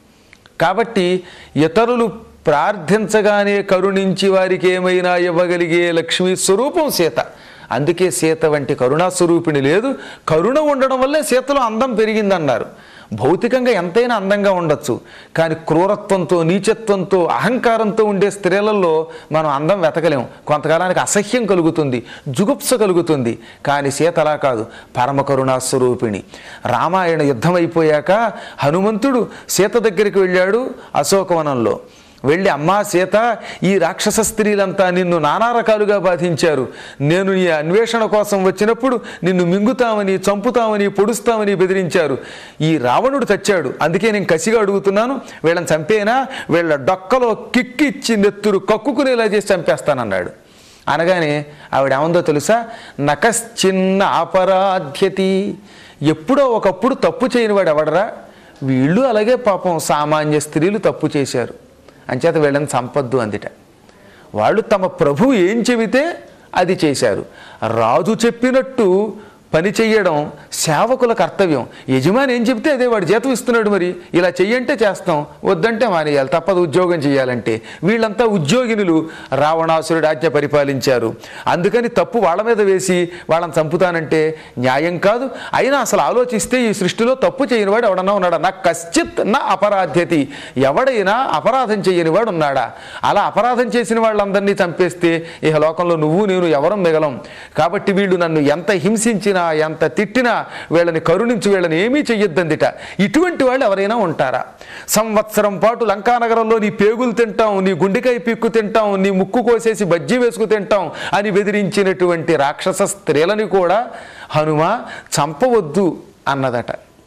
[SPEAKER 1] కాబట్టి ఇతరులు ప్రార్థించగానే కరుణించి వారికి ఏమైనా ఇవ్వగలిగే లక్ష్మీ స్వరూపం సీత. అందుకే సీత వంటి కరుణాస్వరూపిణి లేదు. కరుణ ఉండడం వల్లే సీతలో అందం పెరిగిందన్నారు. భౌతికంగా ఎంతైనా అందంగా ఉండొచ్చు, కానీ క్రూరత్వంతో, నీచత్వంతో, అహంకారంతో ఉండే స్త్రీలలో మనం అందం వెతకలేము. కొంతకాలానికి అసహ్యం కలుగుతుంది, జుగుప్స కలుగుతుంది. కానీ సీత అలా కాదు, పరమ కరుణాస్వరూపిణి. రామాయణ యుద్ధం అయిపోయాక హనుమంతుడు సీత దగ్గరికి వెళ్ళాడు అశోకవనంలో. వెళ్ళి, అమ్మా సీత, ఈ రాక్షస స్త్రీలంతా నిన్ను నానా రకాలుగా బాధించారు. నేను ఈ అన్వేషణ కోసం వచ్చినప్పుడు నిన్ను మింగుతామని, చంపుతామని, పొడుస్తామని బెదిరించారు. ఈ రావణుడు చచ్చాడు, అందుకే నేను కసిగా అడుగుతున్నాను, వీళ్ళని చంపేనా? వీళ్ళ డొక్కలో కిక్కిచ్చి నెత్తురు కక్కుకునేలా చేసి చంపేస్తానన్నాడు. అనగానే ఆవిడ ఏమందో తెలుసా? నకశ్చిన్న అపరాధ్యతి. ఎప్పుడో ఒకప్పుడు తప్పు చేయని వాడు ఎవడరా? వీళ్ళు అలాగే పాపం సామాన్య స్త్రీలు తప్పు చేశారు, అంచేత వీళ్ళని సంపద్దు అందిట. వాళ్ళు తమ ప్రభువు ఏం చెబితే అది చేశారు. రాజు చెప్పినట్టు పని చెయ్యడం సేవకుల కర్తవ్యం. యజమాని ఏం చెప్తే అదే వాడు జీతం ఇస్తున్నాడు. మరి ఇలా చెయ్యంటే చేస్తాం, వద్దంటే మానేయాలి, తప్పదు ఉద్యోగం చేయాలంటే. వీళ్ళంతా ఉద్యోగినులు, రావణాసురుడు ఆజ్ఞ పరిపాలించారు. అందుకని తప్పు వాళ్ళ మీద వేసి వాళ్ళని చంపుతానంటే న్యాయం కాదు. అయినా అసలు ఆలోచిస్తే ఈ సృష్టిలో తప్పు చేయని వాడు ఎవడన్నా ఉన్నాడా? నా కశ్చిత్ నా అపరాధ్యతి. ఎవడైనా అపరాధం చేయని వాడు ఉన్నాడా? అలా అపరాధం చేసిన వాళ్ళందరినీ చంపేస్తే ఇహ లోకంలో నువ్వు నేను ఎవరం మిగలం. కాబట్టి వీళ్ళు నన్ను ఎంత హింసించినా, ఎంత తిట్టినా వీళ్ళని కరుణించి వీళ్ళని ఏమీ చెయ్యొద్దందిట. ఇటువంటి వాళ్ళు ఎవరైనా ఉంటారా? సంవత్సరం పాటు లంకానగరంలో నీ పేగులు తింటాం, నీ గుండెకాయ పిక్కు తింటాం, నీ ముక్కు కోసేసి బజ్జీ వేసుకు తింటాం అని బెదిరించినటువంటి రాక్షస స్త్రీలని కూడా హనుమ చంపవద్దు అన్నదట.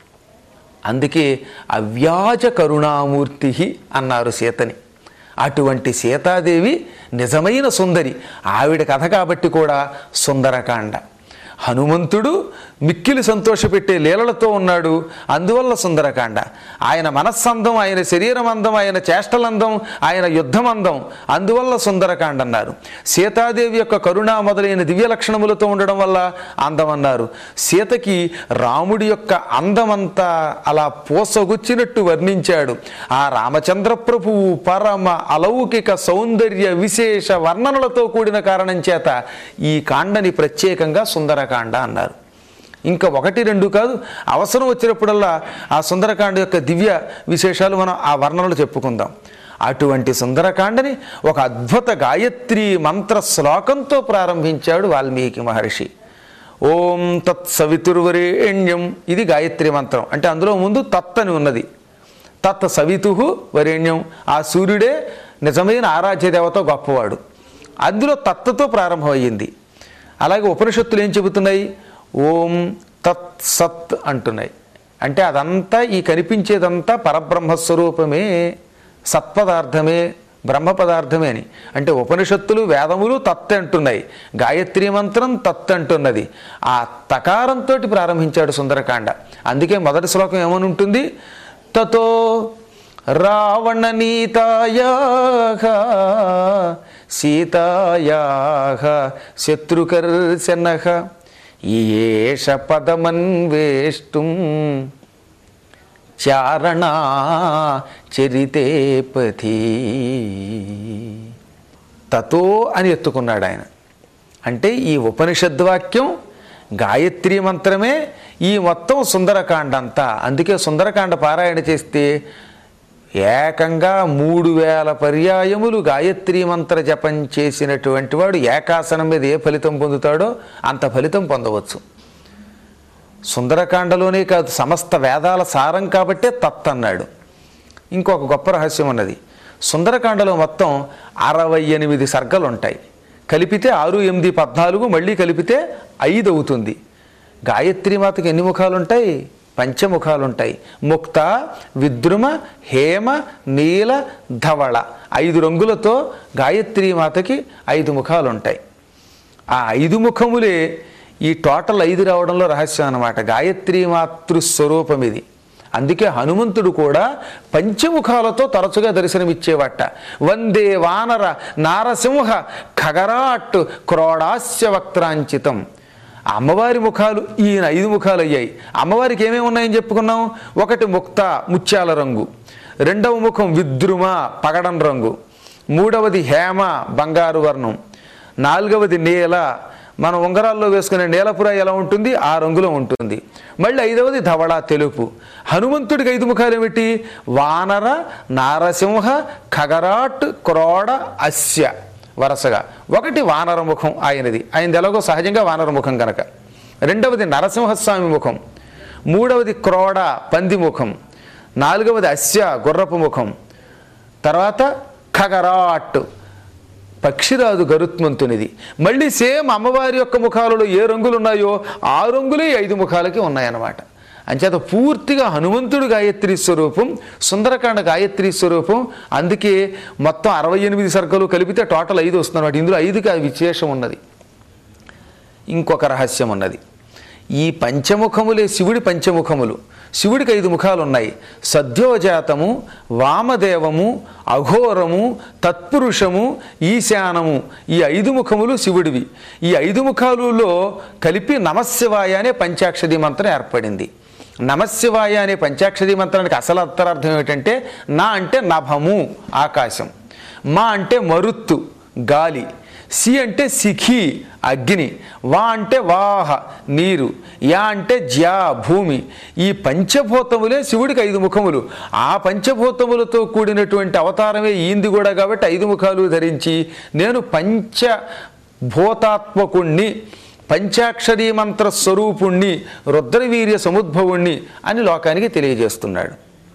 [SPEAKER 1] అందుకే అవ్యాజ కరుణామూర్తి అన్నారు సీతని. అటువంటి సీతాదేవి నిజమైన సుందరి. ఆవిడ కథ కాబట్టి కూడా సుందరకాండ. హనుమంతుడు మిక్కిలి సంతోషపెట్టే లీలలతో ఉన్నాడు, అందువల్ల సుందరకాండ. ఆయన మనస్సందం, ఆయన శరీరం అందం, ఆయన చేష్టలందం, ఆయన యుద్ధం అందం, అందువల్ల సుందరకాండ అన్నారు. సీతాదేవి యొక్క కరుణ మొదలైన దివ్య లక్షణములతో ఉండడం వల్ల అందం అన్నారు. సీతకి రాముడి యొక్క అందమంతా అలా పోసగుచ్చినట్టు వర్ణించాడు. ఆ రామచంద్ర ప్రభువు పరమ అలౌకిక సౌందర్య విశేష వర్ణనలతో కూడిన కారణం చేత ఈ కాండని ప్రత్యేకంగా సుందరకాండ అన్నారు. ఇంకా ఒకటి రెండు కాదు, అవసరం వచ్చినప్పుడల్లా ఆ సుందరకాండ యొక్క దివ్య విశేషాలు మనం ఆ వర్ణనలు చెప్పుకుందాం. అటువంటి సుందరకాండని ఒక అద్భుత గాయత్రి మంత్ర శ్లోకంతో ప్రారంభించాడు వాల్మీకి మహర్షి. ఓం తత్ సవితుర్వరేణ్యం. ఇది గాయత్రి మంత్రం. అంటే అందులో ముందు తత్ అని ఉన్నది. తత్ సవితు వరేణ్యం. ఆ సూర్యుడే నిజమైన ఆరాధ్య దేవత, గొప్పవాడు. అందులో తత్తుతో ప్రారంభమయ్యింది. అలాగే ఉపనిషత్తులు ఏం చెబుతున్నాయి? ఓం తత్ సత్ అంటున్నాయి. అంటే అదంతా, ఈ కనిపించేదంతా పరబ్రహ్మస్వరూపమే, సత్పదార్థమే, బ్రహ్మ పదార్థమే అని. అంటే ఉపనిషత్తులు, వేదములు తత్ అంటున్నాయి, గాయత్రీ మంత్రం తత్ అంటున్నది. ఆ తకారంతో ప్రారంభించాడు సుందరకాండ. అందుకే మొదటి శ్లోకం ఏమని ఉంటుంది? తతో రావణ నీతాయాః సీతాయాః శత్రుకర్షణః ఈయేష పదమన్వేష్టుం చారణా చరితే పథి. తతో అని ఎత్తుకున్నాడు ఆయన. అంటే ఈ ఉపనిషద్వాక్యం గాయత్రీ మంత్రమే ఈ మొత్తం సుందరకాండ అంతా. అందుకే సుందరకాండ పారాయణ చేస్తే ఏకంగా మూడు వేల పర్యాయములు గాయత్రీ మంత్ర జపం చేసినటువంటి వాడు ఏకాసనం మీద ఏ ఫలితం పొందుతాడో అంత ఫలితం పొందవచ్చు. సుందరకాండలోనే కాదు, సమస్త వేదాల సారం కాబట్టే తత్ అన్నాడు. ఇంకొక గొప్ప రహస్యం ఉన్నది. సుందరకాండలో మొత్తం అరవై ఎనిమిది సర్గలు ఉంటాయి. కలిపితే ఆరు ఎనిమిది పద్నాలుగు, మళ్ళీ కలిపితే ఐదు అవుతుంది. గాయత్రీ మాతకి ఎన్ని ముఖాలు ఉంటాయి? పంచముఖాలుంటాయి. ముక్త, విద్రుమ, హేమ, నీల, ధవళ ఐదు రంగులతో గాయత్రీ మాతకి ఐదు ముఖాలు ఉంటాయి. ఆ ఐదు ముఖములే ఈ టోటల్ ఐదు రావడంలో రహస్యం అన్నమాట. గాయత్రీ మాతృస్వరూపం ఇది. అందుకే హనుమంతుడు కూడా పంచముఖాలతో తరచుగా దర్శనమిచ్చేవట. వందే వానర నారసింహ ఖగరాట్ క్రోడాస్య వక్త్రాంచితం. అమ్మవారి ముఖాలు ఈయన ఐదు ముఖాలు అయ్యాయి. అమ్మవారికి ఏమేమి ఉన్నాయని చెప్పుకున్నాం? ఒకటి ముక్త ముత్యాల రంగు, రెండవ ముఖం విద్రుమ పగడం రంగు, మూడవది హేమ బంగారు వర్ణం, నాలుగవది నీల మనం ఉంగరాల్లో వేసుకునే నీలపుర ఎలా ఉంటుంది ఆ రంగులో ఉంటుంది, మళ్ళీ ఐదవది ధవళ తెలుపు. హనుమంతుడికి ఐదు ముఖాలు ఏమిటి? వానర నారసింహ ఖగరాట్ క్రోడ అస్య వరసగా. ఒకటి వానర ముఖం ఆయనది, ఆయనది ఎలాగో సహజంగా వానర ముఖం కనుక. రెండవది నరసింహస్వామి ముఖం, మూడవది క్రోడ పంది ముఖం, నాలుగవది అస్య గుర్రపు ముఖం, తర్వాత ఖగరాట్ పక్షిరాజు గరుత్మంతునిది. మళ్ళీ సేమ్ అమ్మవారి యొక్క ముఖాలలో ఏ రంగులు ఉన్నాయో ఆ రంగులే ఐదు ముఖాలకి ఉన్నాయన్నమాట. అంచేత పూర్తిగా హనుమంతుడు గాయత్రీ స్వరూపం, సుందరకాండ గాయత్రీ స్వరూపం. అందుకే మొత్తం అరవై ఎనిమిది సర్గలు కలిపితే టోటల్ ఐదు వస్తుందన్నమాట. ఇందులో ఐదుకి ఆ విశేషం ఉన్నది. ఇంకొక రహస్యం ఉన్నది. ఈ పంచముఖములే శివుడి పంచముఖములు. శివుడికి ఐదు ముఖాలు ఉన్నాయి. సద్యోజాతము, వామదేవము, అఘోరము, తత్పురుషము, ఈశానము. ఈ ఐదు ముఖములు శివుడివి. ఈ ఐదు ముఖాలలో కలిపి నమశివాయ అనే పంచాక్షరీ మంత్రం ఏర్పడింది. నమశివాయ అనే పంచాక్షరీ మంత్రానికి అసలు అర్థార్థం ఏమిటంటే, నా అంటే నభము ఆకాశం, మా అంటే మరుత్తు గాలి, సి అంటే సిఖి అగ్ని, వా అంటే వాహ నీరు, యా అంటే జ్యా భూమి. ఈ పంచభూతములే శివుడికి ఐదు ముఖములు. ఆ పంచభూతములతో కూడినటువంటి అవతారమే ఈంది కూడా. కాబట్టి ఐదు ముఖాలు ధరించి నేను పంచభూతాత్మకుణ్ణి, పంచాక్షరీ మంత్ర స్వరూపుణ్ణి, రుద్రవీర్య సముద్భవుణ్ణి అని లోకానికి తెలియజేస్తున్నాడు.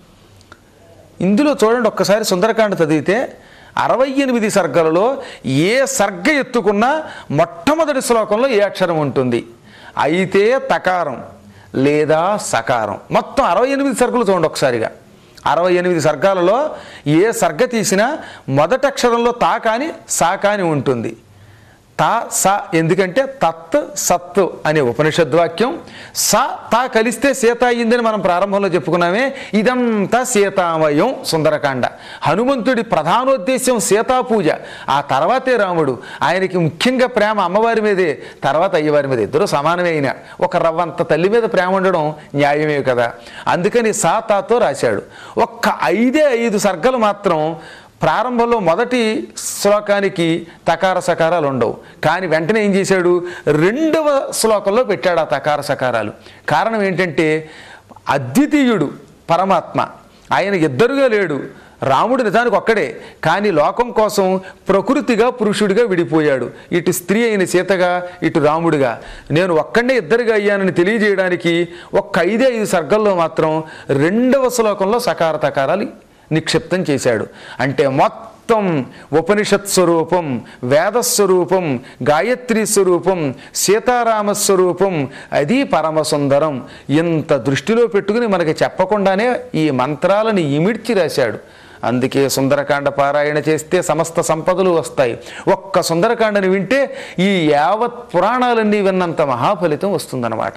[SPEAKER 1] ఇందులో చూడండి, ఒక్కసారి సుందరకాండ చదివితే అరవై ఎనిమిది సర్గలలో ఏ సర్గ ఎత్తుకున్నా మొట్టమొదటి శ్లోకంలో ఏ అక్షరం ఉంటుంది? అయితే తకారం లేదా సకారం. మొత్తం అరవై ఎనిమిది సర్గలు చూడండి ఒకసారిగా. అరవై ఎనిమిది సర్గాలలో ఏ సర్గ తీసినా మొదటి అక్షరంలో తా కాని సా కాని ఉంటుంది. తా స ఎందుకంటే తత్ సత్ అనే ఉపనిషద్వాక్యం. స తా కలిస్తే సీత అయ్యిందని మనం ప్రారంభంలో చెప్పుకున్నామే. ఇదంతా సీతామయం సుందరకాండ. హనుమంతుడి ప్రధానోద్దేశ్యం సీతాపూజ. ఆ తర్వాతే రాముడు. ఆయనకి ముఖ్యంగా ప్రేమ అమ్మవారి మీదే, తర్వాత అయ్యవారి మీద. ఇద్దరు సమానమే. అయినా ఒక రవ్వంత తల్లి మీద ప్రేమ ఉండడం న్యాయమే కదా. అందుకని సా తాతో రాశాడు. ఒక్క ఐదే ఐదు సర్గలు మాత్రం ప్రారంభంలో మొదటి శ్లోకానికి తకార సకారాలు ఉండవు. కానీ వెంటనే ఏం చేశాడు? రెండవ శ్లోకంలో పెట్టాడు ఆ తకార సకారాలు. కారణం ఏంటంటే అద్వితీయుడు పరమాత్మ. ఆయన ఇద్దరుగా లేడు. రాముడు నిజానికి ఒక్కడే, కానీ లోకం కోసం ప్రకృతిగా పురుషుడిగా విడిపోయాడు. ఇటు స్త్రీ అయిన సీతగా, ఇటు రాముడిగా. నేను ఒక్కడే ఇద్దరుగా అయ్యానని తెలియజేయడానికి ఒక్క ఐదే ఐదు సర్గల్లో మాత్రం రెండవ శ్లోకంలో సకార తకారాలు నిక్షిప్తం చేశాడు. అంటే మొత్తం ఉపనిషత్ స్వరూపం, వేదస్వరూపం, గాయత్రీ స్వరూపం, సీతారామస్వరూపం, అది పరమసుందరం. ఇంత దృష్టిలో పెట్టుకుని మనకి చెప్పకుండానే ఈ మంత్రాలను ఇమిడ్చి రాశాడు. అందుకే సుందరకాండ పారాయణ చేస్తే సమస్త సంపదలు వస్తాయి. ఒక్క సుందరకాండని వింటే ఈ యావత్ పురాణాలన్నీ విన్నంత మహాఫలితం వస్తుందన్నమాట.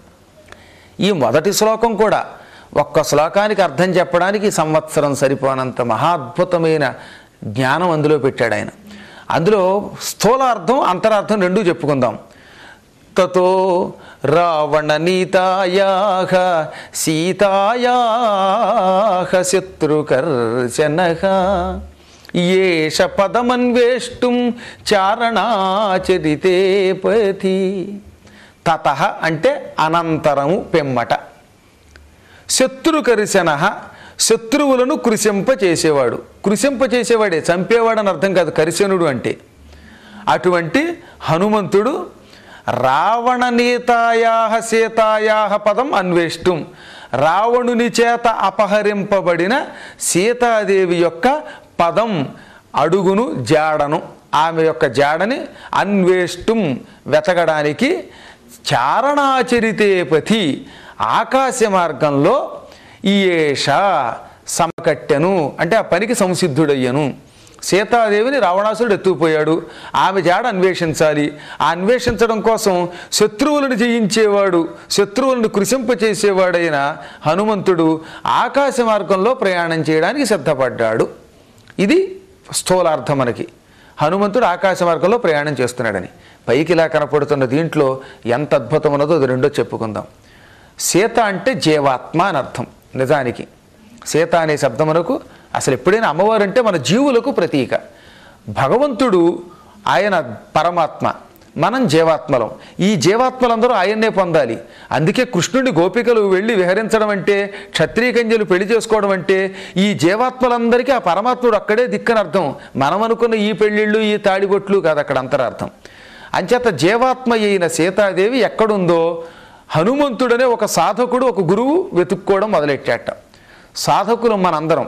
[SPEAKER 1] ఈ మొదటి శ్లోకం కూడా ఒక్క శ్లోకానికి అర్థం చెప్పడానికి సంవత్సరం సరిపోనంత మహాద్భుతమైన జ్ఞానం అందులో పెట్టాడు ఆయన. అందులో స్థూలార్థం అంతరార్థం రెండూ చెప్పుకుందాం. తతో రావణ నీతాయాహ సీతాయాహ శత్రుకర్షణః ఏష పదమన్వేష్టం చారణాచరితే పథి. తతః అంటే అనంతరము పెమ్మట. శత్రుకర్షణ శత్రువులను కృశింప చేసేవాడు. కృశింప చేసేవాడే, చంపేవాడని అర్థం కాదు కర్షణుడు అంటే. అటువంటి హనుమంతుడు రావణ నీతాయాహ సీతాయాహ పదం అన్వేష్టం, రావణుని చేత అపహరింపబడిన సీతాదేవి యొక్క పదం అడుగును జాడను, ఆమె యొక్క జాడని అన్వేష్టం వెతకడానికి చారణాచరితే పథి ఆకాశ మార్గంలో ఈయేష సమకట్టెను అంటే ఆ పనికి సంసిద్ధుడయ్యను. సీతాదేవిని రావణాసురుడు ఎత్తుకుపోయాడు. ఆమె జాడ అన్వేషించాలి. ఆ అన్వేషించడం కోసం శత్రువులను జయించేవాడు, శత్రువులను కృశింపచేసేవాడైన హనుమంతుడు ఆకాశ మార్గంలో ప్రయాణం చేయడానికి సిద్ధపడ్డాడు. ఇది స్థూలార్థం మనకి. హనుమంతుడు ఆకాశ మార్గంలో ప్రయాణం చేస్తున్నాడని. పైకి ఇలా కనపడుతున్న దీంట్లో ఎంత అద్భుతం ఉన్నదో అది రెండో చెప్పుకుందాం. సీత అంటే జీవాత్మ అని అర్థం. నిజానికి సీత అనే శబ్దమునకు అసలు ఎప్పుడైనా అమ్మవారు అంటే మన జీవులకు ప్రతీక. భగవంతుడు ఆయన పరమాత్మ, మనం జీవాత్మలం. ఈ జీవాత్మలందరూ ఆయన్నే పొందాలి. అందుకే కృష్ణుడి గోపికలు వెళ్ళి విహరించడం అంటే, క్షత్రియ కన్యలు పెళ్లి చేసుకోవడం అంటే ఈ జీవాత్మలందరికీ ఆ పరమాత్ముడు అక్కడే దిక్కని అర్థం. మనం అనుకున్న ఈ పెళ్ళిళ్ళు ఈ తాడిబొట్లు కాదు అక్కడ అంతరార్థం. అంచేత జీవాత్మ అయిన సీతాదేవి ఎక్కడుందో హనుమంతుడనే ఒక సాధకుడు, ఒక గురువు వెతుక్కోవడం మొదలెట్టాట. సాధకులు మనందరం.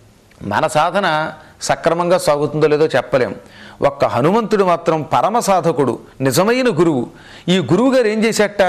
[SPEAKER 1] మన సాధన సక్రమంగా సాగుతుందో లేదో చెప్పలేం. ఒక్క హనుమంతుడు మాత్రం పరమ సాధకుడు, నిజమైన గురువు. ఈ గురువు గారు ఏం చేశాట,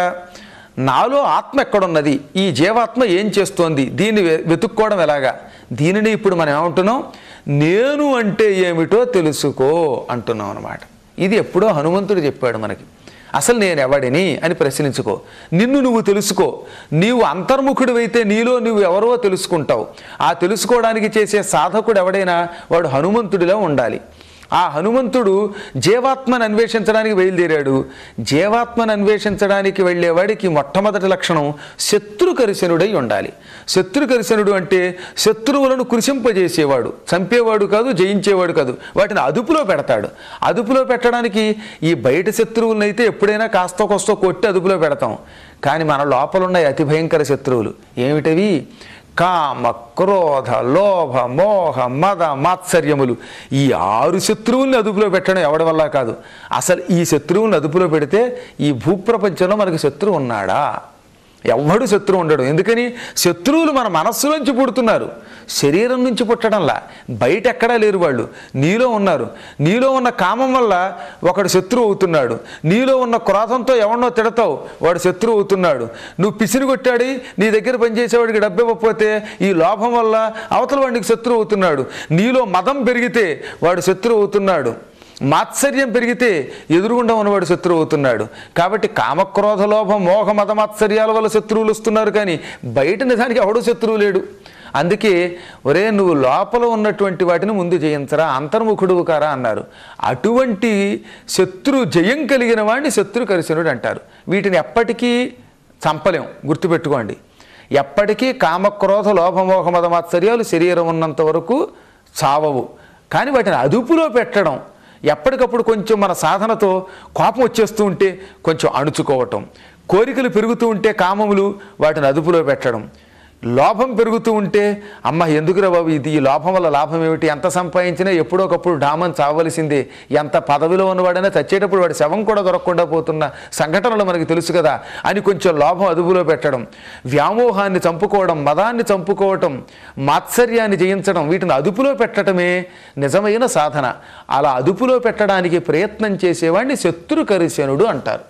[SPEAKER 1] నాలో ఆత్మ ఎక్కడున్నది, ఈ జీవాత్మ ఏం చేస్తోంది, దీన్ని వెతుక్కోవడం ఎలాగా, దీనిని ఇప్పుడు మనం ఏమంటున్నాం, నేను అంటే ఏమిటో తెలుసుకో అంటున్నాం అన్నమాట. ఇది ఎప్పుడో హనుమంతుడు చెప్పాడు మనకి. అసలు నేను ఎవడిని అని ప్రశ్నించుకో, నిన్ను నువ్వు తెలుసుకో. నీవు అంతర్ముఖుడివైతే నీలో నువ్వు ఎవరో తెలుసుకుంటావు. ఆ తెలుసుకోవడానికి చేసే సాధకుడు ఎవడైనా వాడు హనుమంతుడిలో ఉండాలి. ఆ హనుమంతుడు జీవాత్మను అన్వేషించడానికి బయలుదేరాడు. జీవాత్మను అన్వేషించడానికి వెళ్ళేవాడికి మొట్టమొదటి లక్షణం శత్రుకరిశనుడై ఉండాలి. శత్రుకరిశనుడు అంటే శత్రువులను కృశింపజేసేవాడు, చంపేవాడు కాదు, జయించేవాడు కాదు, వాటిని అదుపులో పెడతాడు. అదుపులో పెట్టడానికి ఈ బయట శత్రువులనైతే ఎప్పుడైనా కాస్త కొస్తో కొట్టి అదుపులో పెడతాం. కానీ మన లోపల ఉన్న అతి భయంకర శత్రువులు ఏమిటవి? కామ, క్రోధ, లోభ, మోహ, మద, మాత్సర్యములు. ఈ ఆరు శత్రువుల్ని అదుపులో పెట్టడం ఎవడి వల్ల కాదు. అసలు ఈ శత్రువుల్ని అదుపులో పెడితే ఈ భూప్రపంచంలో మనకి శత్రువు ఉన్నాడా? ఎవ్వడు శత్రువు ఉండడు. ఎందుకని? శత్రువులు మన మనస్సులోంచి పుడుతున్నారు, శరీరం నుంచి పుట్టడంలా. బయట ఎక్కడా లేరు, వాళ్ళు నీలో ఉన్నారు. నీలో ఉన్న కామం వల్ల ఒకడు శత్రువు అవుతున్నాడు. నీలో ఉన్న క్రోధంతో ఎవరినో తిడతావు, వాడు శత్రువు అవుతున్నాడు. నువ్వు పిసిని కొట్టాడి నీ దగ్గర పనిచేసేవాడికి డబ్బు ఇవ్వకపోతే ఈ లోభం వల్ల అవతల వాడికి శత్రువు అవుతున్నాడు. నీలో మదం పెరిగితే వాడు శత్రువు అవుతున్నాడు. మాత్సర్యం పెరిగితే ఎదురుగుండా ఉన్నవాడు శత్రువు అవుతున్నాడు. కాబట్టి కామక్రోధ లోభ మోహ మద మాత్సర్యాల వల్ల శత్రువులు వస్తున్నారు, కానీ బయట నిజానికి ఎవడూ శత్రువు లేడు. అందుకే ఒరే నువ్వు లోపల ఉన్నటువంటి వాటిని ముందు జయించరా, అంతర్ముఖుడువు కారా అన్నారు. అటువంటి శత్రు జయం కలిగిన వాడిని శత్రుకరిశనుడు అంటారు. వీటిని ఎప్పటికీ చంపలేం, గుర్తుపెట్టుకోండి. ఎప్పటికీ కామక్రోధ లోభమోహ మద మాత్సర్యాలు శరీరం ఉన్నంత వరకు చావవు. కానీ వాటిని అదుపులో పెట్టడం, ఎప్పటికప్పుడు కొంచెం మన సాధనతో కోపం వచ్చేస్తూ ఉంటే కొంచెం అణుచుకోవటం, కోరికలు పెరుగుతూ ఉంటే కామములు వాటిని అదుపులో పెట్టడం, లోభం పెరుగుతూ ఉంటే అమ్మ ఎందుకురా బాబు ఇది, ఈ లోభం వల్ల లాభం ఏమిటి, ఎంత సంపాదించినా ఎప్పుడోకప్పుడు డామని చావలసిందే, ఎంత పదవిలో ఉన్నవాడైనా చచ్చేటప్పుడు వాడి శవం కూడా దొరకకుండా పోతున్న సంఘటనలు మనకి తెలుసు కదా అని కొంచెం లోభం అదుపులో పెట్టడం, వ్యామోహాన్ని చంపుకోవడం, మదాన్ని చంపుకోవటం, మాత్సర్యాన్ని జయించడం, వీటిని అదుపులో పెట్టడమే నిజమైన సాధన. అలా అదుపులో పెట్టడానికి ప్రయత్నం చేసేవాడిని శత్రుకరిశనుడు అంటారు.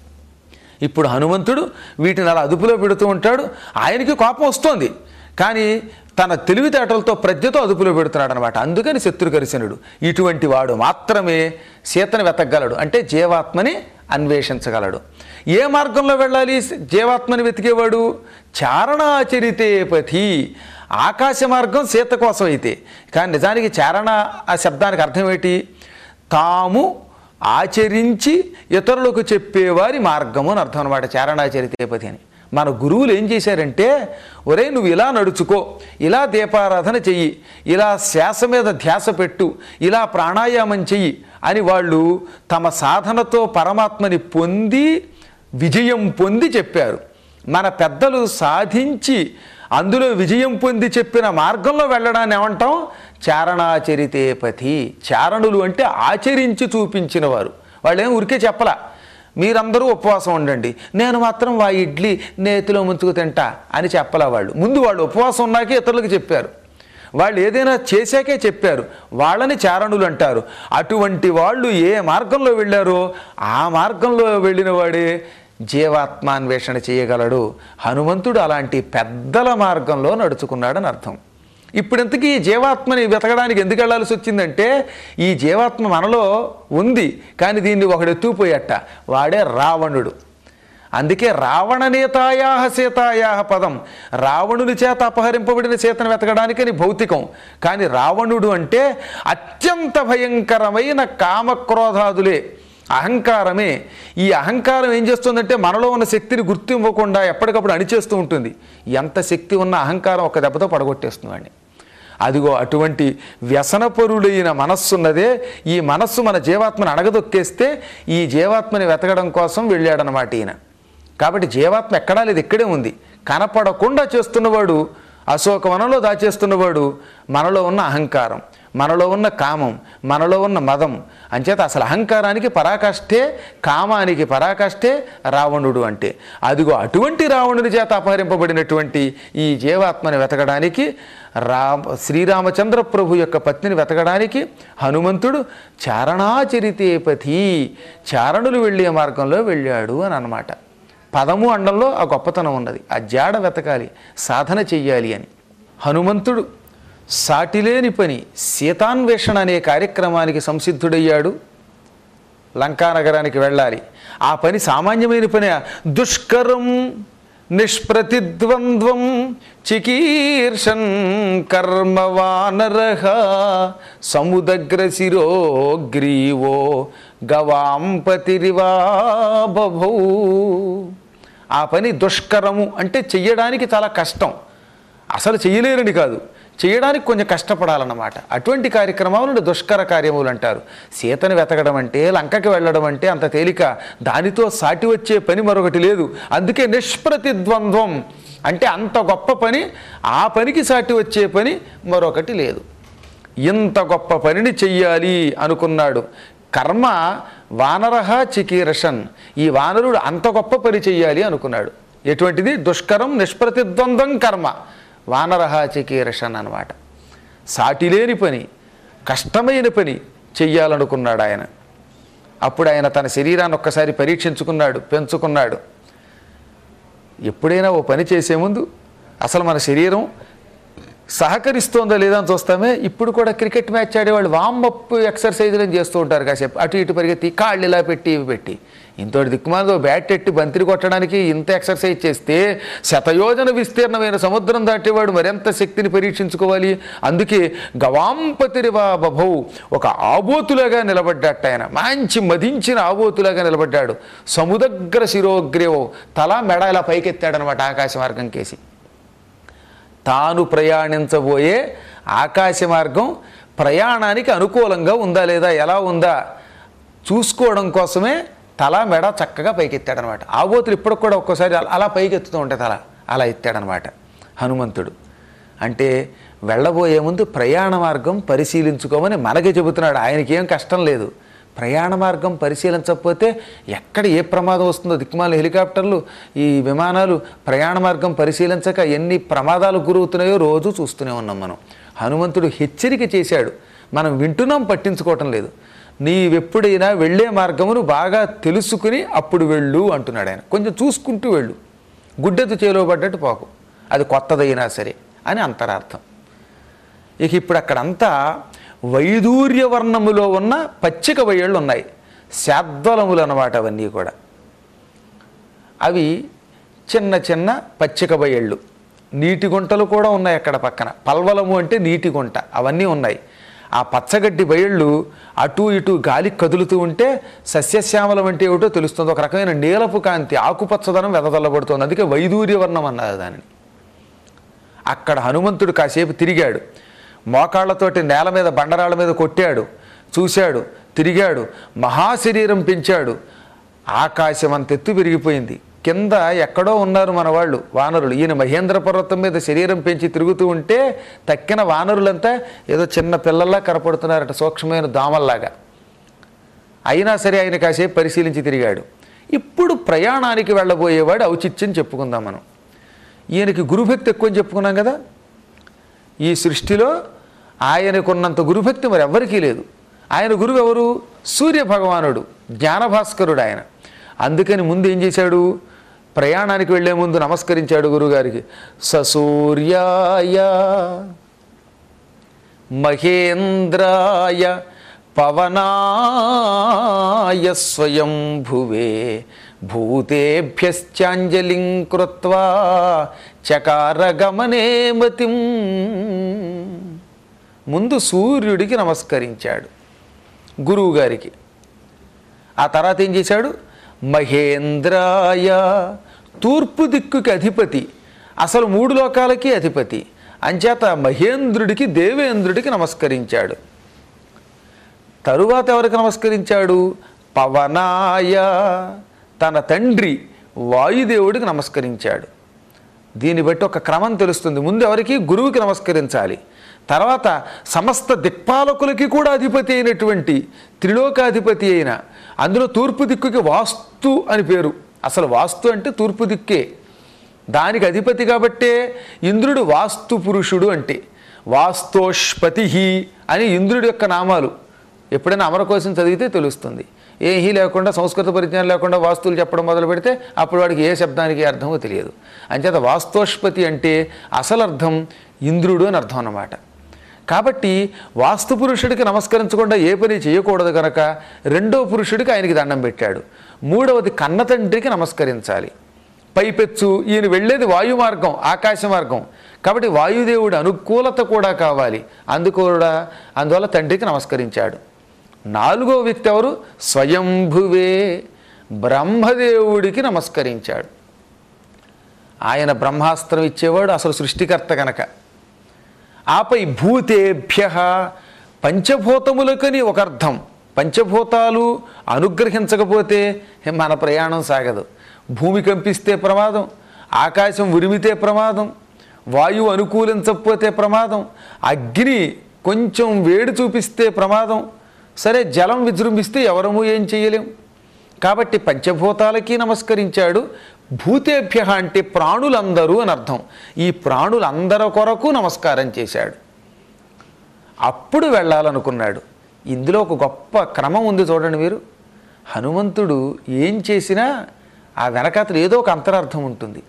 [SPEAKER 1] ఇప్పుడు హనుమంతుడు వీటిని అలా అదుపులో పెడుతూ ఉంటాడు. ఆయనకి కోపం వస్తోంది, కానీ తన తెలివితేటలతో ప్రజ్ఞతో అదుపులో పెడుతున్నాడు అనమాట. అందుకని శత్రుకరిశనుడు. ఇటువంటి వాడు మాత్రమే సీతను వెతకగలడు, అంటే జీవాత్మని అన్వేషించగలడు. ఏ మార్గంలో వెళ్ళాలి జీవాత్మని వెతికేవాడు? చారణాచరితే పథి. ఆకాశ మార్గం సీత కోసం అయితే, కానీ నిజానికి చారణ ఆ శబ్దానికి అర్థం ఏంటి? తాము ఆచరించి ఇతరులకు చెప్పేవారి మార్గము అని అర్థం అనమాట చారణాచరితేపతి అని. మన గురువులు ఏం చేశారంటే, ఒరే నువ్వు ఇలా నడుచుకో, ఇలా దీపారాధన చెయ్యి, ఇలా శ్వాస మీద ధ్యాస పెట్టు, ఇలా ప్రాణాయామం చెయ్యి అని వాళ్ళు తమ సాధనతో పరమాత్మని పొంది విజయం పొంది చెప్పారు. మన పెద్దలు సాధించి అందులో విజయం పొంది చెప్పిన మార్గంలో వెళ్ళడాన్ని ఏమంటాం? చారణాచరితేపతి. చారణులు అంటే ఆచరించి చూపించిన వారు. వాళ్ళు ఏం ఊరికే చెప్పలా మీరందరూ ఉపవాసం ఉండండి, నేను మాత్రం వా ఇడ్లీ నేతిలో ముంచుకు తింటా అని చెప్పలా. వాళ్ళు ముందు వాళ్ళు ఉపవాసం ఉన్నాకే ఇతరులకు చెప్పారు, వాళ్ళు ఏదైనా చేశాకే చెప్పారు, వాళ్ళని చారణులు అంటారు. అటువంటి వాళ్ళు ఏ మార్గంలో వెళ్ళారో ఆ మార్గంలో వెళ్ళిన వాడే జీవాత్మాన్వేషణ చేయగలడు. హనుమంతుడు అలాంటి పెద్దల మార్గంలో నడుచుకున్నాడని అర్థం. ఇప్పుడు ఇంతకీ ఈ జీవాత్మని వెతకడానికి ఎందుకు వెళ్ళాల్సి వచ్చిందంటే ఈ జీవాత్మ మనలో ఉంది, కానీ దీన్ని ఒకడు ఎత్తుకుపోయట, వాడే రావణుడు. అందుకే రావణనేతాయా సీతాయా పదం, రావణుని చేత అపహరింపబడిన సీతను వెతకడానికని భౌతికం. కానీ రావణుడు అంటే అత్యంత భయంకరమైన కామక్రోధాదులే, అహంకారమే. ఈ అహంకారం ఏం చేస్తుందంటే మనలో ఉన్న శక్తిని గుర్తివ్వకుండా ఎప్పటికప్పుడు అణిచేస్తూ ఉంటుంది. ఎంత శక్తి ఉన్న అహంకారం ఒక దెబ్బతో పడగొట్టేస్తుంది వాడిని. అదిగో అటువంటి వ్యసనపరుడైన మనస్సున్నదే, ఈ మనస్సు మన జీవాత్మను అణగదొక్కేస్తే ఈ జీవాత్మని వెతకడం కోసం వెళ్ళాడనమాట ఈయన. కాబట్టి జీవాత్మ ఎక్కడా లేదు, ఇక్కడే ఉంది. కనపడకుండా చేస్తున్నవాడు, అశోకవనంలో దాచేస్తున్నవాడు మనలో ఉన్న అహంకారం, మనలో ఉన్న కామం, మనలో ఉన్న మదం. అంచేత అసలు అహంకారానికి పరాకాష్ఠే, కామానికి పరాకాష్ఠే రావణుడు అంటే. అదిగో అటువంటి రావణుని చేత అపహరింపబడినటువంటి ఈ జీవాత్మని వెతకడానికి రామ శ్రీరామచంద్ర ప్రభు యొక్క పత్నిని వెతకడానికి హనుమంతుడు చారణాచరితే పథి, చారణులు వెళ్ళే మార్గంలో వెళ్ళాడు అని అన్నమాట. పదము అండంలో ఆ గొప్పతనం ఉన్నది. ఆ జాడ వెతకాలి, సాధన చెయ్యాలి అని. హనుమంతుడు సాటిలేని పని సీతాన్వేషణ అనే కార్యక్రమానికి సంసిద్ధుడయ్యాడు. లంకానగరానికి వెళ్ళాలి. ఆ పని సామాన్యమైన పని. దుష్కరం నిష్ప్రతిద్వంద్వం చికీర్షన్ కర్మ వానరః సముదగ్రశిరో గ్రీవో గవాంపతిరివా బభౌ. ఆ పని దుష్కరము అంటే చెయ్యడానికి చాలా కష్టం. అసలు చెయ్యలేరని కాదు, చేయడానికి కొంచెం కష్టపడాలన్నమాట. అటువంటి కార్యక్రమాలను దుష్కర కార్యములు అంటారు. సీతను వెతకడం అంటే, లంకకి వెళ్ళడం అంటే అంత తేలిక. దానితో సాటి వచ్చే పని మరొకటి లేదు. అందుకే నిష్ప్రతిద్వంద్వం అంటే అంత గొప్ప పని, ఆ పనికి సాటి వచ్చే పని మరొకటి లేదు. ఇంత గొప్ప పనిని చెయ్యాలి అనుకున్నాడు. కర్మ వానరః చికీర్షన్, ఈ వానరుడు అంత గొప్ప పని చెయ్యాలి అనుకున్నాడు. ఎటువంటిది? దుష్కరం నిష్ప్రతిద్వంద్వం కర్మ వానరః చికీర్షన్ అన్నమాట. సాటిలేని పని, కష్టమైన పని చెయ్యాలనుకున్నాడు ఆయన. అప్పుడు ఆయన తన శరీరాన్ని ఒక్కసారి పరీక్షించుకున్నాడు, పెంచుకున్నాడు. ఎప్పుడైనా ఓ పని చేసే ముందు అసలు మన శరీరం సహకరిస్తోందా లేదా అని చూస్తామే. ఇప్పుడు కూడా క్రికెట్ మ్యాచ్ ఆడేవాళ్ళు వామప్ ఎక్సర్సైజులను చేస్తూ ఉంటారు. కాసేపు అటు ఇటు పరిగెత్తి కాళ్ళు ఇలా పెట్టి ఇవి పెట్టి, ఇంతటి దిక్కుమాలతో బ్యాట్ ఎట్టి బంతిని కొట్టడానికి ఇంత ఎక్సర్సైజ్ చేస్తే శతయోజన విస్తీర్ణమైన సముద్రం దాటేవాడు మరింత శక్తిని పరీక్షించుకోవాలి. అందుకే గవాంపతిరివా బభౌ, ఒక ఆబోతులాగా నిలబడ్డాట ఆయన. మంచి మదించిన ఆబోతులాగా నిలబడ్డాడు. సముదగ్ర శిరోగ్రేవో, తల మెడ ఇలా పైకెత్తాడనమాట ఆకాశ మార్గం కేసి. తాను ప్రయాణించబోయే ఆకాశ మార్గం ప్రయాణానికి అనుకూలంగా ఉందా లేదా, ఎలా ఉందా చూసుకోవడం కోసమే తల మెడ చక్కగా పైకెత్తాడనమాట. ఆబోతులు ఇప్పటికి కూడా ఒక్కోసారి అలా పైకెత్తుతూ ఉంటాయి తల, అలా ఎత్తాడనమాట హనుమంతుడు. అంటే వెళ్ళబోయే ముందు ప్రయాణ మార్గం పరిశీలించుకోమని మనకి చెబుతున్నాడు. ఆయనకి ఏం కష్టం లేదు. ప్రయాణ మార్గం పరిశీలించకపోతే ఎక్కడ ఏ ప్రమాదం వస్తుందో, దిక్కుమాల హెలికాప్టర్లు, ఈ విమానాలు ప్రయాణ మార్గం పరిశీలించక ఎన్ని ప్రమాదాలు గురవుతున్నాయో రోజు చూస్తూనే ఉన్నాం మనం. హనుమంతుడు హెచ్చరిక చేశాడు, మనం వింటున్నాం, పట్టించుకోవటం లేదు. నీవెప్పుడైనా వెళ్ళే మార్గమును బాగా తెలుసుకుని అప్పుడు వెళ్ళు అంటున్నాడు ఆయన. కొంచెం చూసుకుంటూ వెళ్ళు, గుడ్డెత్తు చేలో పడ్డట్టు పోకు, అది కొత్తదైనా సరే అని అంతరార్థం. ఇక ఇప్పుడు అక్కడంతా వైదూర్యవర్ణములో ఉన్న పచ్చిక బయళ్ళు ఉన్నాయి, శాద్వలములు అన్నమాట. అవన్నీ కూడా అవి చిన్న చిన్న పచ్చిక బయళ్ళు. నీటి గుంటలు కూడా ఉన్నాయి అక్కడ పక్కన. పల్వలము అంటే నీటి గుంట, అవన్నీ ఉన్నాయి. ఆ పచ్చగడ్డి బయళ్ళు అటు ఇటు గాలి కదులుతూ ఉంటే సస్యశ్యామలం అంటే ఏమిటో తెలుస్తుంది. ఒక రకమైన నీలపు కాంతి, ఆకుపచ్చదనం వెదజల్లబడుతుంది. అందుకే వైదూర్యవర్ణం అన్నారు దానిని. అక్కడ హనుమంతుడు కాసేపు తిరిగాడు. మోకాళ్లతోటి నేల మీద బండరాళ్ళ మీద కొట్టాడు, చూశాడు, తిరిగాడు, మహాశరీరం పెంచాడు. ఆకాశం అంత ఎత్తు పెరిగిపోయింది. కింద ఎక్కడో ఉన్నారు మన వాళ్ళు వానరులు. ఈయన మహేంద్ర పర్వతం మీద శరీరం పెంచి తిరుగుతూ ఉంటే తక్కిన వానరులంతా ఏదో చిన్న పిల్లల్లా కనపడుతున్నారట, సూక్ష్మమైన దామల్లాగా. అయినా సరే ఆయన కాసేపు పరిశీలించి తిరిగాడు. ఇప్పుడు ప్రయాణానికి వెళ్ళబోయేవాడు ఔచిత్యం చెప్పుకుందాం మనం. ఈయనకి గురుభక్తి ఎక్కువ అని చెప్పుకున్నాం కదా. ఈ సృష్టిలో ఆయనకున్నంత గురుభక్తి మరి ఎవ్వరికీ లేదు. ఆయన గురువు ఎవరు? సూర్య భగవానుడు, జ్ఞానభాస్కరుడు ఆయన. అందుకని ముందు ఏం చేశాడు? ప్రయాణానికి వెళ్లే ముందు నమస్కరించాడు గురుగారికి. ససూర్యాయ మహేంద్రాయ పవనాయ స్వయంభువే భూతేభ్యశ్చాంజలిం కృత్వా చకార గమనే మతిం. ముందు సూర్యుడికి నమస్కరించాడు గురువుగారికి. ఆ తర్వాత ఏం చేశాడు? మహేంద్రాయ, తూర్పు దిక్కుకి అధిపతి, అసలు మూడు లోకాలకి అధిపతి అంచేత మహేంద్రుడికి దేవేంద్రుడికి నమస్కరించాడు. తరువాత ఎవరికి నమస్కరించాడు? పవనాయ, తన తండ్రి వాయుదేవుడికి నమస్కరించాడు. దీన్ని బట్టి ఒక క్రమం తెలుస్తుంది. ముందు ఎవరికి? గురువుకి నమస్కరించాలి. తర్వాత సమస్త దిక్పాలకులకి కూడా అధిపతి అయినటువంటి త్రిలోకాధిపతి అయిన, అందులో తూర్పు దిక్కుకి వాస్తు అని పేరు. అసలు వాస్తు అంటే తూర్పు దిక్కే, దానికి అధిపతి కాబట్టే ఇంద్రుడు వాస్తు పురుషుడు. అంటే వాస్తోష్పతి అని ఇంద్రుడి యొక్క నామాలు. ఎప్పుడైనా అమరకోశం చదివితే తెలుస్తుంది. ఏ హీ లేకుండా, సంస్కృత పరిజ్ఞానం లేకుండా వాస్తువులు చెప్పడం మొదలు పెడితే అప్పుడు వాడికి ఏ శబ్దానికి అర్థమో తెలియదు. అంచేత వాస్తోష్పతి అంటే అసలు అర్థం ఇంద్రుడు అని అర్థం అన్నమాట. కాబట్టి వాస్తు పురుషుడికి నమస్కరించకుండా ఏ పని చేయకూడదు కనుక రెండో పురుషుడికి ఆయనకి దండం పెట్టాడు. మూడవది కన్న తండ్రికి నమస్కరించాలి. పైపెచ్చు ఈయన వెళ్ళేది వాయు మార్గం, ఆకాశ మార్గం కాబట్టి వాయుదేవుడి అనుకూలత కూడా కావాలి. అందుకూడా అందువల్ల తండ్రికి నమస్కరించాడు. నాలుగో వ్యక్తి ఎవరు? స్వయంభువే, బ్రహ్మదేవుడికి నమస్కరించాడు. ఆయన బ్రహ్మాస్త్రం ఇచ్చేవాడు, అసలు సృష్టికర్త కనుక. ఆపై భూతేభ్య, పంచభూతములకని ఒక అర్థం. పంచభూతాలు అనుగ్రహించకపోతే మన ప్రయాణం సాగదు. భూమి కంపిస్తే ప్రమాదం, ఆకాశం ఉరిమితే ప్రమాదం, వాయువు అనుకూలించకపోతే ప్రమాదం, అగ్ని కొంచెం వేడి చూపిస్తే ప్రమాదం, సరే జలం విజృంభిస్తే ఎవరము ఏం చేయలేం. కాబట్టి పంచభూతాలకి నమస్కరించాడు. భూతేభ్య అంటే ప్రాణులందరూ అని అర్థం. ఈ ప్రాణులందరి కొరకు నమస్కారం చేశాడు. అప్పుడు వెళ్ళాలనుకున్నాడు. ఇందులో ఒక గొప్ప క్రమం ఉంది చూడండి మీరు. హనుమంతుడు ఏం చేసినా ఆ వెనకాతలు ఏదో ఒక అంతరార్థం ఉంటుంది.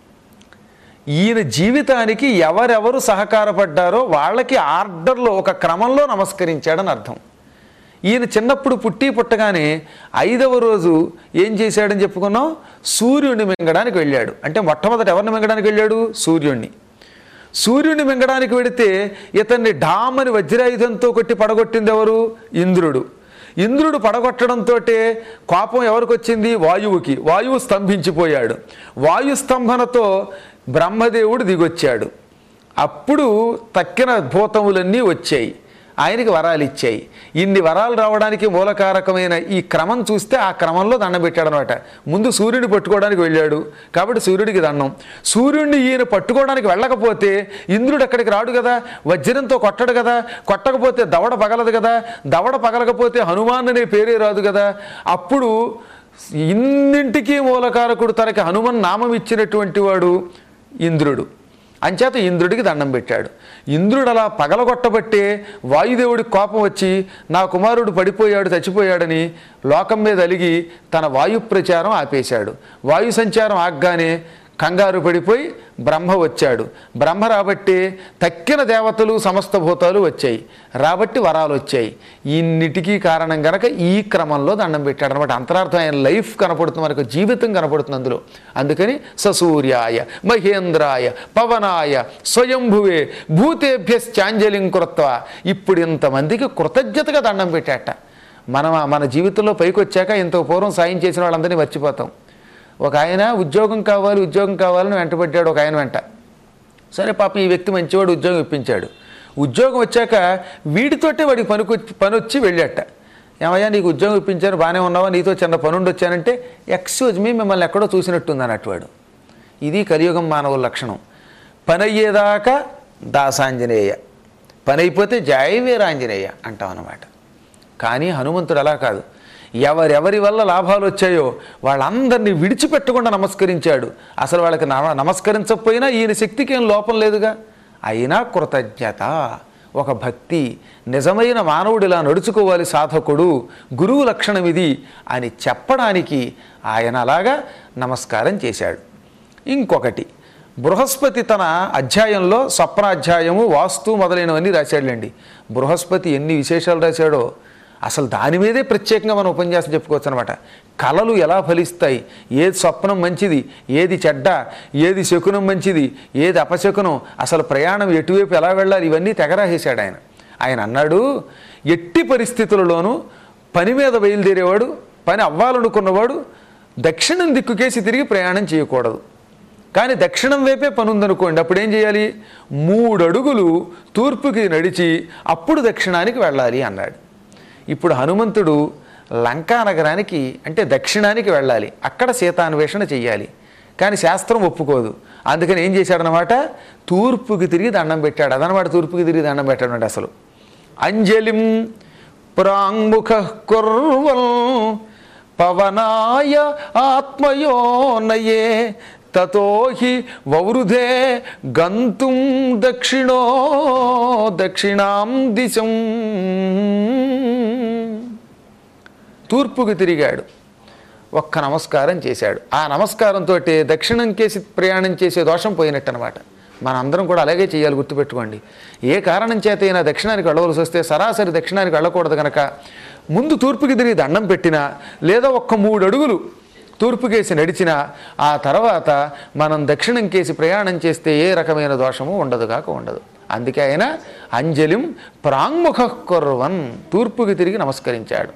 [SPEAKER 1] ఈయన జీవితానికి ఎవరెవరు సహకారపడ్డారో వాళ్ళకి ఆర్డర్లో ఒక క్రమంలో నమస్కరించాడని అర్థం. ఈయన చిన్నప్పుడు పుట్టి పుట్టగానే ఐదవ రోజు ఏం చేశాడని చెప్పుకున్నాం? సూర్యుడిని మింగడానికి వెళ్ళాడు. అంటే మొట్టమొదట ఎవరిని మింగడానికి వెళ్ళాడు? సూర్యుడిని. సూర్యుడిని మింగడానికి వెడితే ఇతన్ని ఢామని వజ్రాయుధంతో కొట్టి పడగొట్టింది ఎవరు? ఇంద్రుడు. ఇంద్రుడు పడగొట్టడంతో కోపం ఎవరికి వచ్చింది? వాయువుకి. వాయువు స్తంభించిపోయాడు. వాయు స్తంభనతో బ్రహ్మదేవుడు దిగొచ్చాడు. అప్పుడు తక్కిన భూతములన్నీ వచ్చాయి, ఆయనకి వరాలు ఇచ్చాయి. ఇన్ని వరాలు రావడానికి మూలకారకమైన ఈ క్రమం చూస్తే ఆ క్రమంలో దండం పెట్టాడు అనమాట. ముందు సూర్యుడిని పట్టుకోవడానికి వెళ్ళాడు కాబట్టి సూర్యుడికి దండం. సూర్యుడిని ఈయన పట్టుకోవడానికి వెళ్ళకపోతే ఇంద్రుడు ఎక్కడికి రాడు కదా, వజ్రంతో కొట్టడు కదా, కొట్టకపోతే దవడ పగలదు కదా, దవడ పగలకపోతే హనుమాన్ అనే పేరే రాదు కదా. అప్పుడు ఇన్నింటికీ మూలకారకుడు తనకి హనుమన్ నామం ఇచ్చినటువంటి వాడు ఇంద్రుడు. అంచేత ఇంద్రుడికి దండం పెట్టాడు. ఇంద్రుడు అలా పగలగొట్టబట్టే వాయుదేవుడికి కోపం వచ్చి నా కుమారుడు పడిపోయాడు, చచ్చిపోయాడని లోకం మీద అలిగి తన వాయు ప్రచారం ఆపేశాడు. వాయు సంచారం ఆగ్గానే కంగారు పడిపోయి బ్రహ్మ వచ్చాడు. బ్రహ్మ రాబట్టి తక్కిన దేవతలు సమస్త భూతాలు వచ్చాయి, రాబట్టి వరాలు వచ్చాయి. ఇన్నిటికీ కారణం గనక ఈ క్రమంలో దండం పెట్టాడు అనమాట. అంతరార్థం ఆయన లైఫ్ కనపడుతుంది, మనకు జీవితం కనపడుతుంది అందులో. అందుకని ససూర్యాయ మహేంద్రాయ పవనాయ స్వయంభువే భూతేభ్యశ్చాంజలిం కృత్వా. ఇప్పుడు ఇంతమందికి కృతజ్ఞతగా దండం పెట్టాట. మనం మన జీవితంలో పైకి వచ్చాక ఇంత పూర్వం సాయం చేసిన వాళ్ళందరినీ మర్చిపోతాం. ఒక ఆయన ఉద్యోగం కావాలి ఉద్యోగం కావాలని వెంటబడ్డాడు ఒక ఆయన వెంట. సరే పాపం ఈ వ్యక్తి మంచివాడు, ఉద్యోగం ఇప్పించాడు. ఉద్యోగం వచ్చాక వీడితోటే వాడికి పనికి పని వచ్చి వెళ్ళాట. ఏమయ్యా నీకు ఉద్యోగం ఇప్పించారు, బాగానే ఉన్నావా, నీతో చిన్న పనుండి వచ్చానంటే ఎక్స్క్యూజ్ మీ మిమ్మల్ని ఎక్కడో చూసినట్టుంది అన్నట్టు వాడు. ఇది కలియుగం మానవుల లక్షణం. పని అయ్యేదాకా దాసాంజనేయ, పని అయిపోతే జయ వీరాంజనేయ అంటాం అన్నమాట. కానీ హనుమంతుడు అలా కాదు. ఎవరెవరి వల్ల లాభాలు వచ్చాయో వాళ్ళందరినీ విడిచిపెట్టకుండా నమస్కరించాడు. అసలు వాళ్ళకి నమస్కరించకపోయినా ఈయన శక్తికి ఏం లోపం లేదుగా. అయినా కృతజ్ఞత, ఒక భక్తి, నిజమైన మానవుడు ఇలా నడుచుకోవాలి సాధకుడు, గురువు లక్షణం ఇది అని చెప్పడానికి ఆయన అలాగా నమస్కారం చేశాడు. ఇంకొకటి బృహస్పతి తన అధ్యాయంలో స్వప్నాధ్యాయము వాస్తు మొదలైనవన్నీ రాశాడులేండి. బృహస్పతి ఎన్ని విశేషాలు రాశాడో అసలు దాని మీదే ప్రత్యేకంగా మనం ఉపన్యాసం చెప్పుకోవచ్చు అనమాట. కళలు ఎలా ఫలిస్తాయి, ఏది స్వప్నం మంచిది, ఏది చెడ్డ, ఏది శకునం మంచిది, ఏది అపశకునం, అసలు ప్రయాణం ఎటువైపు ఎలా వెళ్ళాలి, ఇవన్నీ తెగరాసేశాడు ఆయన. ఆయన అన్నాడు, ఎట్టి పరిస్థితులలోనూ పని మీద బయలుదేరేవాడు, పని అవ్వాలనుకున్నవాడు దక్షిణం దిక్కుకేసి తిరిగి ప్రయాణం చేయకూడదు. కానీ దక్షిణం వైపే పని ఉందనుకోండి, అప్పుడు ఏం చేయాలి, మూడు అడుగులు తూర్పుకి నడిచి అప్పుడు దక్షిణానికి వెళ్ళాలి అన్నాడు. ఇప్పుడు హనుమంతుడు లంకా నగరానికి అంటే దక్షిణానికి వెళ్ళాలి, అక్కడ సీతాన్వేషణ చెయ్యాలి. కానీ శాస్త్రం ఒప్పుకోదు. అందుకని ఏం చేశాడనమాట, తూర్పుకి తిరిగి దండం పెట్టాడు. అదనమాట తూర్పుకి తిరిగి దండం పెట్టాడు. అసలు అంజలిం ప్రాంగుఖ కుర్వన్ పవనాయ ఆత్మయోనయే తతోహి వవృధే గంతుం దక్షిణో దక్షిణాం దిశం. తూర్పుకి తిరిగాడు, ఒక్క నమస్కారం చేశాడు. ఆ నమస్కారంతో దక్షిణం కేసి ప్రయాణం చేసే దోషం పోయినట్టు అనమాట. మనందరం కూడా అలాగే చేయాలి, గుర్తుపెట్టుకోండి. ఏ కారణం చేత అయినా దక్షిణానికి వెళ్ళవలసి వస్తే సరాసరి దక్షిణానికి వెళ్ళకూడదు కనుక ముందు తూర్పుకి తిరిగి దండం పెట్టినా లేదా ఒక్క మూడు అడుగులు తూర్పుకేసి నడిచిన ఆ తర్వాత మనం దక్షిణం కేసి ప్రయాణం చేస్తే ఏ రకమైన దోషము ఉండదు కాక ఉండదు. అందుకే ఆయన అంజలిం ప్రాంగుఖ కుర్వన్ తూర్పుకి తిరిగి నమస్కరించాడు.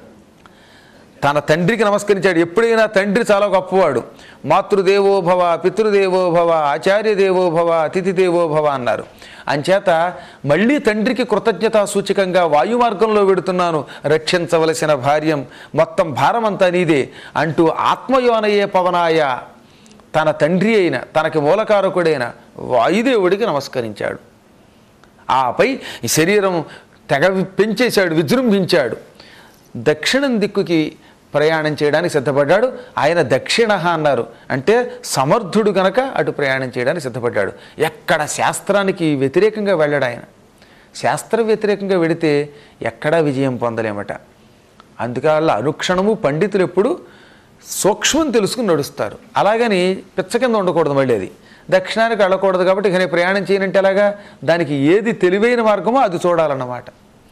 [SPEAKER 1] తన తండ్రికి నమస్కరించాడు. ఎప్పుడైనా తండ్రి చాలా గొప్పవాడు. మాతృదేవోభవ, పితృదేవోభవ, ఆచార్యదేవోభవ, అతిథిదేవోభవ అన్నారు. అంచేత మళ్ళీ తండ్రికి కృతజ్ఞతా సూచకంగా వాయుమార్గంలో వెడుతున్నాను, రక్షించవలసిన భార్యం, మొత్తం భారమంతా నీదే అంటూ ఆత్మయోనయే పవనాయ తన తండ్రి అయిన తనకి మూలకారకుడైన వాయుదేవుడికి నమస్కరించాడు. ఆపై శరీరం తెగ పెంచేశాడు, విజృంభించాడు. దక్షిణం దిక్కుకి ప్రయాణం చేయడానికి సిద్ధపడ్డాడు. ఆయన దక్షిణ అన్నారు అంటే సమర్థుడు గనక అటు ప్రయాణం చేయడానికి సిద్ధపడ్డాడు. ఎక్కడ శాస్త్రానికి వ్యతిరేకంగా వెళ్ళాడు ఆయన. శాస్త్ర వ్యతిరేకంగా వెడితే ఎక్కడా విజయం పొందలేమట. అందువల్ల అనుక్షణము పండితులు ఎప్పుడు సూక్ష్మం తెలుసుకుని నడుస్తారు. అలాగని పిచ్చ కింద ఉండకూడదు. మళ్ళీ అది దక్షిణానికి వెళ్ళకూడదు కాబట్టి ఇక నేను ప్రయాణం చేయనంటే ఎలాగా, దానికి ఏది తెలివైన మార్గమో అది చూడాలన్నమాట.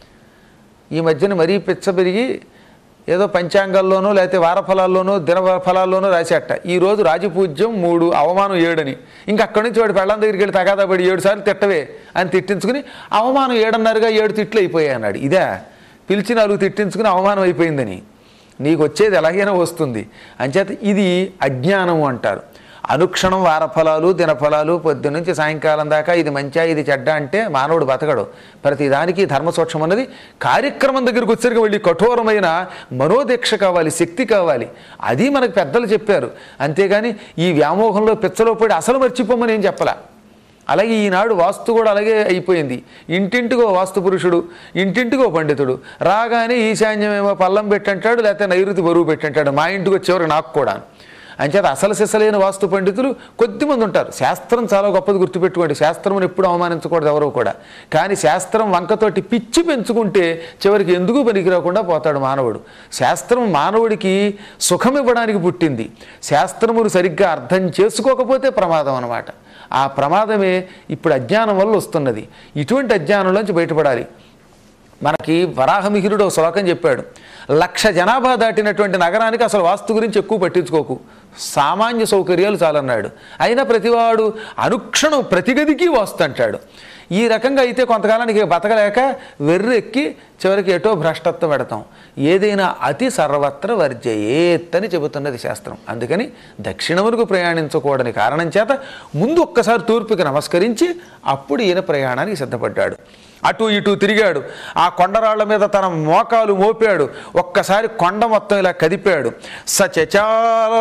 [SPEAKER 1] ఈ మధ్యన మరీ పిచ్చ పెరిగి ఏదో పంచాంగాల్లోనో లేకపోతే వారఫలాల్లోనో దిన ఫలాల్లోనో రాసేట ఈరోజు రాజపూజ్యం మూడు అవమానం ఏడని, ఇంకా అక్కడి నుంచి వాడు పెళ్ళం దగ్గరికి వెళ్ళి తగాదా పడి ఏడు సార్లు తిట్టవే అని తిట్టించుకుని అవమానం ఏడన్నారుగా ఏడు తిట్లు అయిపోయాయి అన్నాడు. ఇదే పిలిచి నాలుగు తిట్టించుకుని అవమానం అయిపోయిందని. నీకు వచ్చేది ఎలాగైనా వస్తుంది. అంచేత ఇది అజ్ఞానము అంటారు. అనుక్షణం వారఫలాలు దినఫలాలు పొద్దున్న నుంచి సాయంకాలం దాకా ఇది మంచా ఇది చెడ్డ అంటే మానవుడు బతకడు. ప్రతిదానికి ధర్మసూక్ష్మం అన్నది కార్యక్రమం దగ్గరికి వచ్చరికి వెళ్ళి కఠోరమైన మనోదీక్ష కావాలి, శక్తి కావాలి. అది మనకు పెద్దలు చెప్పారు. అంతేగాని ఈ వ్యామోహంలో పిచ్చలో పడి అసలు మర్చిపోమని ఏం చెప్పలా. అలాగే ఈనాడు వాస్తు కూడా అలాగే అయిపోయింది. ఇంటింటికో వాస్తు పురుషుడు, ఇంటింటికో పండితుడు. రాగానే ఈశాన్యమేమో పల్లం పెట్టంటాడు, లేకపోతే నైరుతి బరువు పెట్టంటాడు. మా ఇంటికి వచ్చేవారు నాకు కూడా. అంచేత అసలు సిసలైన వాస్తు పండితులు కొద్దిమంది ఉంటారు. శాస్త్రం చాలా గొప్పది, గుర్తుపెట్టుకోండి. శాస్త్రమును ఎప్పుడు అవమానించకూడదు ఎవరో కూడా. కానీ శాస్త్రం వంకతోటి పిచ్చి పెంచుకుంటే చివరికి ఎందుకు పనికిరాకుండా పోతాడు మానవుడు. శాస్త్రం మానవుడికి సుఖం ఇవ్వడానికి పుట్టింది. శాస్త్రమును సరిగ్గా అర్థం చేసుకోకపోతే ప్రమాదం అన్నమాట. ఆ ప్రమాదమే ఇప్పుడు అజ్ఞానం వల్ల వస్తున్నది. ఇటువంటి అజ్ఞానంలోంచి బయటపడాలి. మనకి వరాహమిహిరుడు ఒక శ్లోకం చెప్పాడు, లక్ష జనాభా దాటినటువంటి నగరానికి అసలు వాస్తు గురించి ఎక్కువ పట్టించుకోకు, సామాన్య సౌకర్యాలు చాలన్నాడు. అయినా ప్రతివాడు అనుక్షణం ప్రతి గదికి వాస్తు అంటాడు. ఈ రకంగా అయితే కొంతకాలానికి బతకలేక వెర్రెక్కి చివరికి ఎటో భ్రష్టత్వం పెడతాం. ఏదైనా అతి సర్వత్ర వర్జయేత్ అని చెబుతున్నది శాస్త్రం. అందుకని దక్షిణమునకు ప్రయాణించకూడని కారణం చేత ముందు ఒక్కసారి తూర్పుకి నమస్కరించి అప్పుడు ఈయన ప్రయాణానికి సిద్ధపడ్డాడు. అటు ఇటు తిరిగాడు. ఆ కొండరాళ్ల మీద తన మోకాలు మోపాడు. ఒక్కసారి కొండ మొత్తం ఇలా కదిపాడు. సచచాల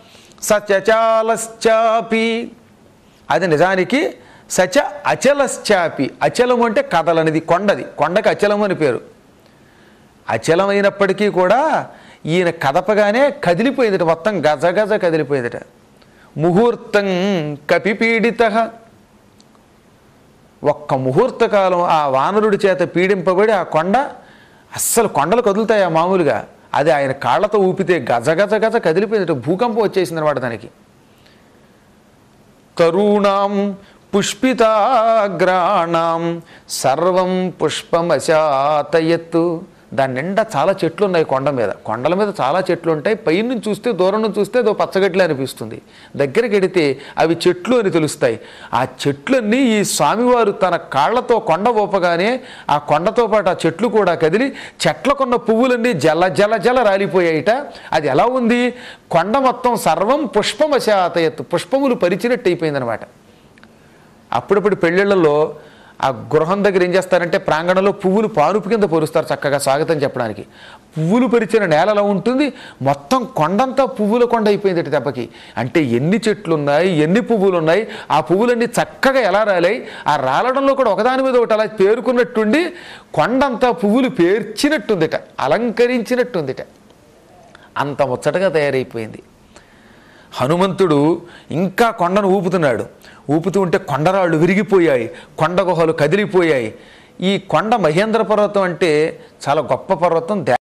[SPEAKER 1] సచచాలశ్చాపి, అది నిజానికి సచ అచలశ్చాపి. అచలము అంటే కదలనిది, కొండది. కొండకి అచలము అని పేరు. అచలమైనప్పటికీ కూడా ఈయన కదపగానే కదిలిపోయిందట, మొత్తం గజగజ కదిలిపోయిందట. ముహూర్తం కపిపీడిత, ఒక్క ముహూర్తకాలం ఆ వానరుడి చేత పీడింపబడి ఆ కొండ, అస్సలు కొండలు కదులుతాయి మామూలుగా, అది ఆయన కాళ్ళతో ఊపితే గజ గజ గజ కదిలిపోయిందట. భూకంపం వచ్చేసింది అనమాట దానికి. తరుణాం పుష్పితాగ్రాణం సర్వం పుష్పమశాతయత్తు. దాని నిండా చాలా చెట్లు ఉన్నాయి. కొండ మీద కొండల మీద చాలా చెట్లు ఉంటాయి. పైనుంచి చూస్తే దూరం నుంచి చూస్తే అదో పచ్చగడ్డలే అనిపిస్తుంది. దగ్గరికి వెడితే అవి చెట్లు అని తెలుస్తాయి. ఆ చెట్లన్నీ ఈ స్వామివారు తన కాళ్లతో కొండ ఊపగానే ఆ కొండతో పాటు ఆ చెట్లు కూడా కదిలి చెట్లకున్న పువ్వులన్నీ జల జల జల రాలిపోయాయిట. అది ఎలా ఉంది? కొండ మొత్తం సర్వం పుష్పమశాతయత్తు, పుష్పములు పరిచినట్టు అయిపోయిందనమాట. అప్పుడప్పుడు పెళ్ళిళ్ళలో ఆ గృహం దగ్గర ఏం చేస్తారంటే ప్రాంగణంలో పువ్వులు పానుపు కింద పొరుస్తారు చక్కగా స్వాగతం చెప్పడానికి. పువ్వులు పరిచిన నేల ఎలా ఉంటుంది? మొత్తం కొండంతా పువ్వుల కొండ అయిపోయింది దెబ్బకి. అంటే ఎన్ని చెట్లు ఉన్నాయి, ఎన్ని పువ్వులు ఉన్నాయి, ఆ పువ్వులన్నీ చక్కగా ఎలా రాలాయి. ఆ రాలడంలో కూడా ఒకదాని మీద ఒకటి అలా పేరుకున్నట్టుండి కొండంతా పువ్వులు పేర్చినట్టుందిట, అలంకరించినట్టుందిట. అంత ముచ్చటగా తయారైపోయింది. హనుమంతుడు ఇంకా కొండను ఊపుతున్నాడు. ఊపుతూ ఉంటే కొండరాళ్ళు విరిగిపోయాయి, కొండ గుహలు కదిలిపోయాయి. ఈ కొండ మహేంద్ర పర్వతం అంటే చాలా గొప్ప పర్వతం.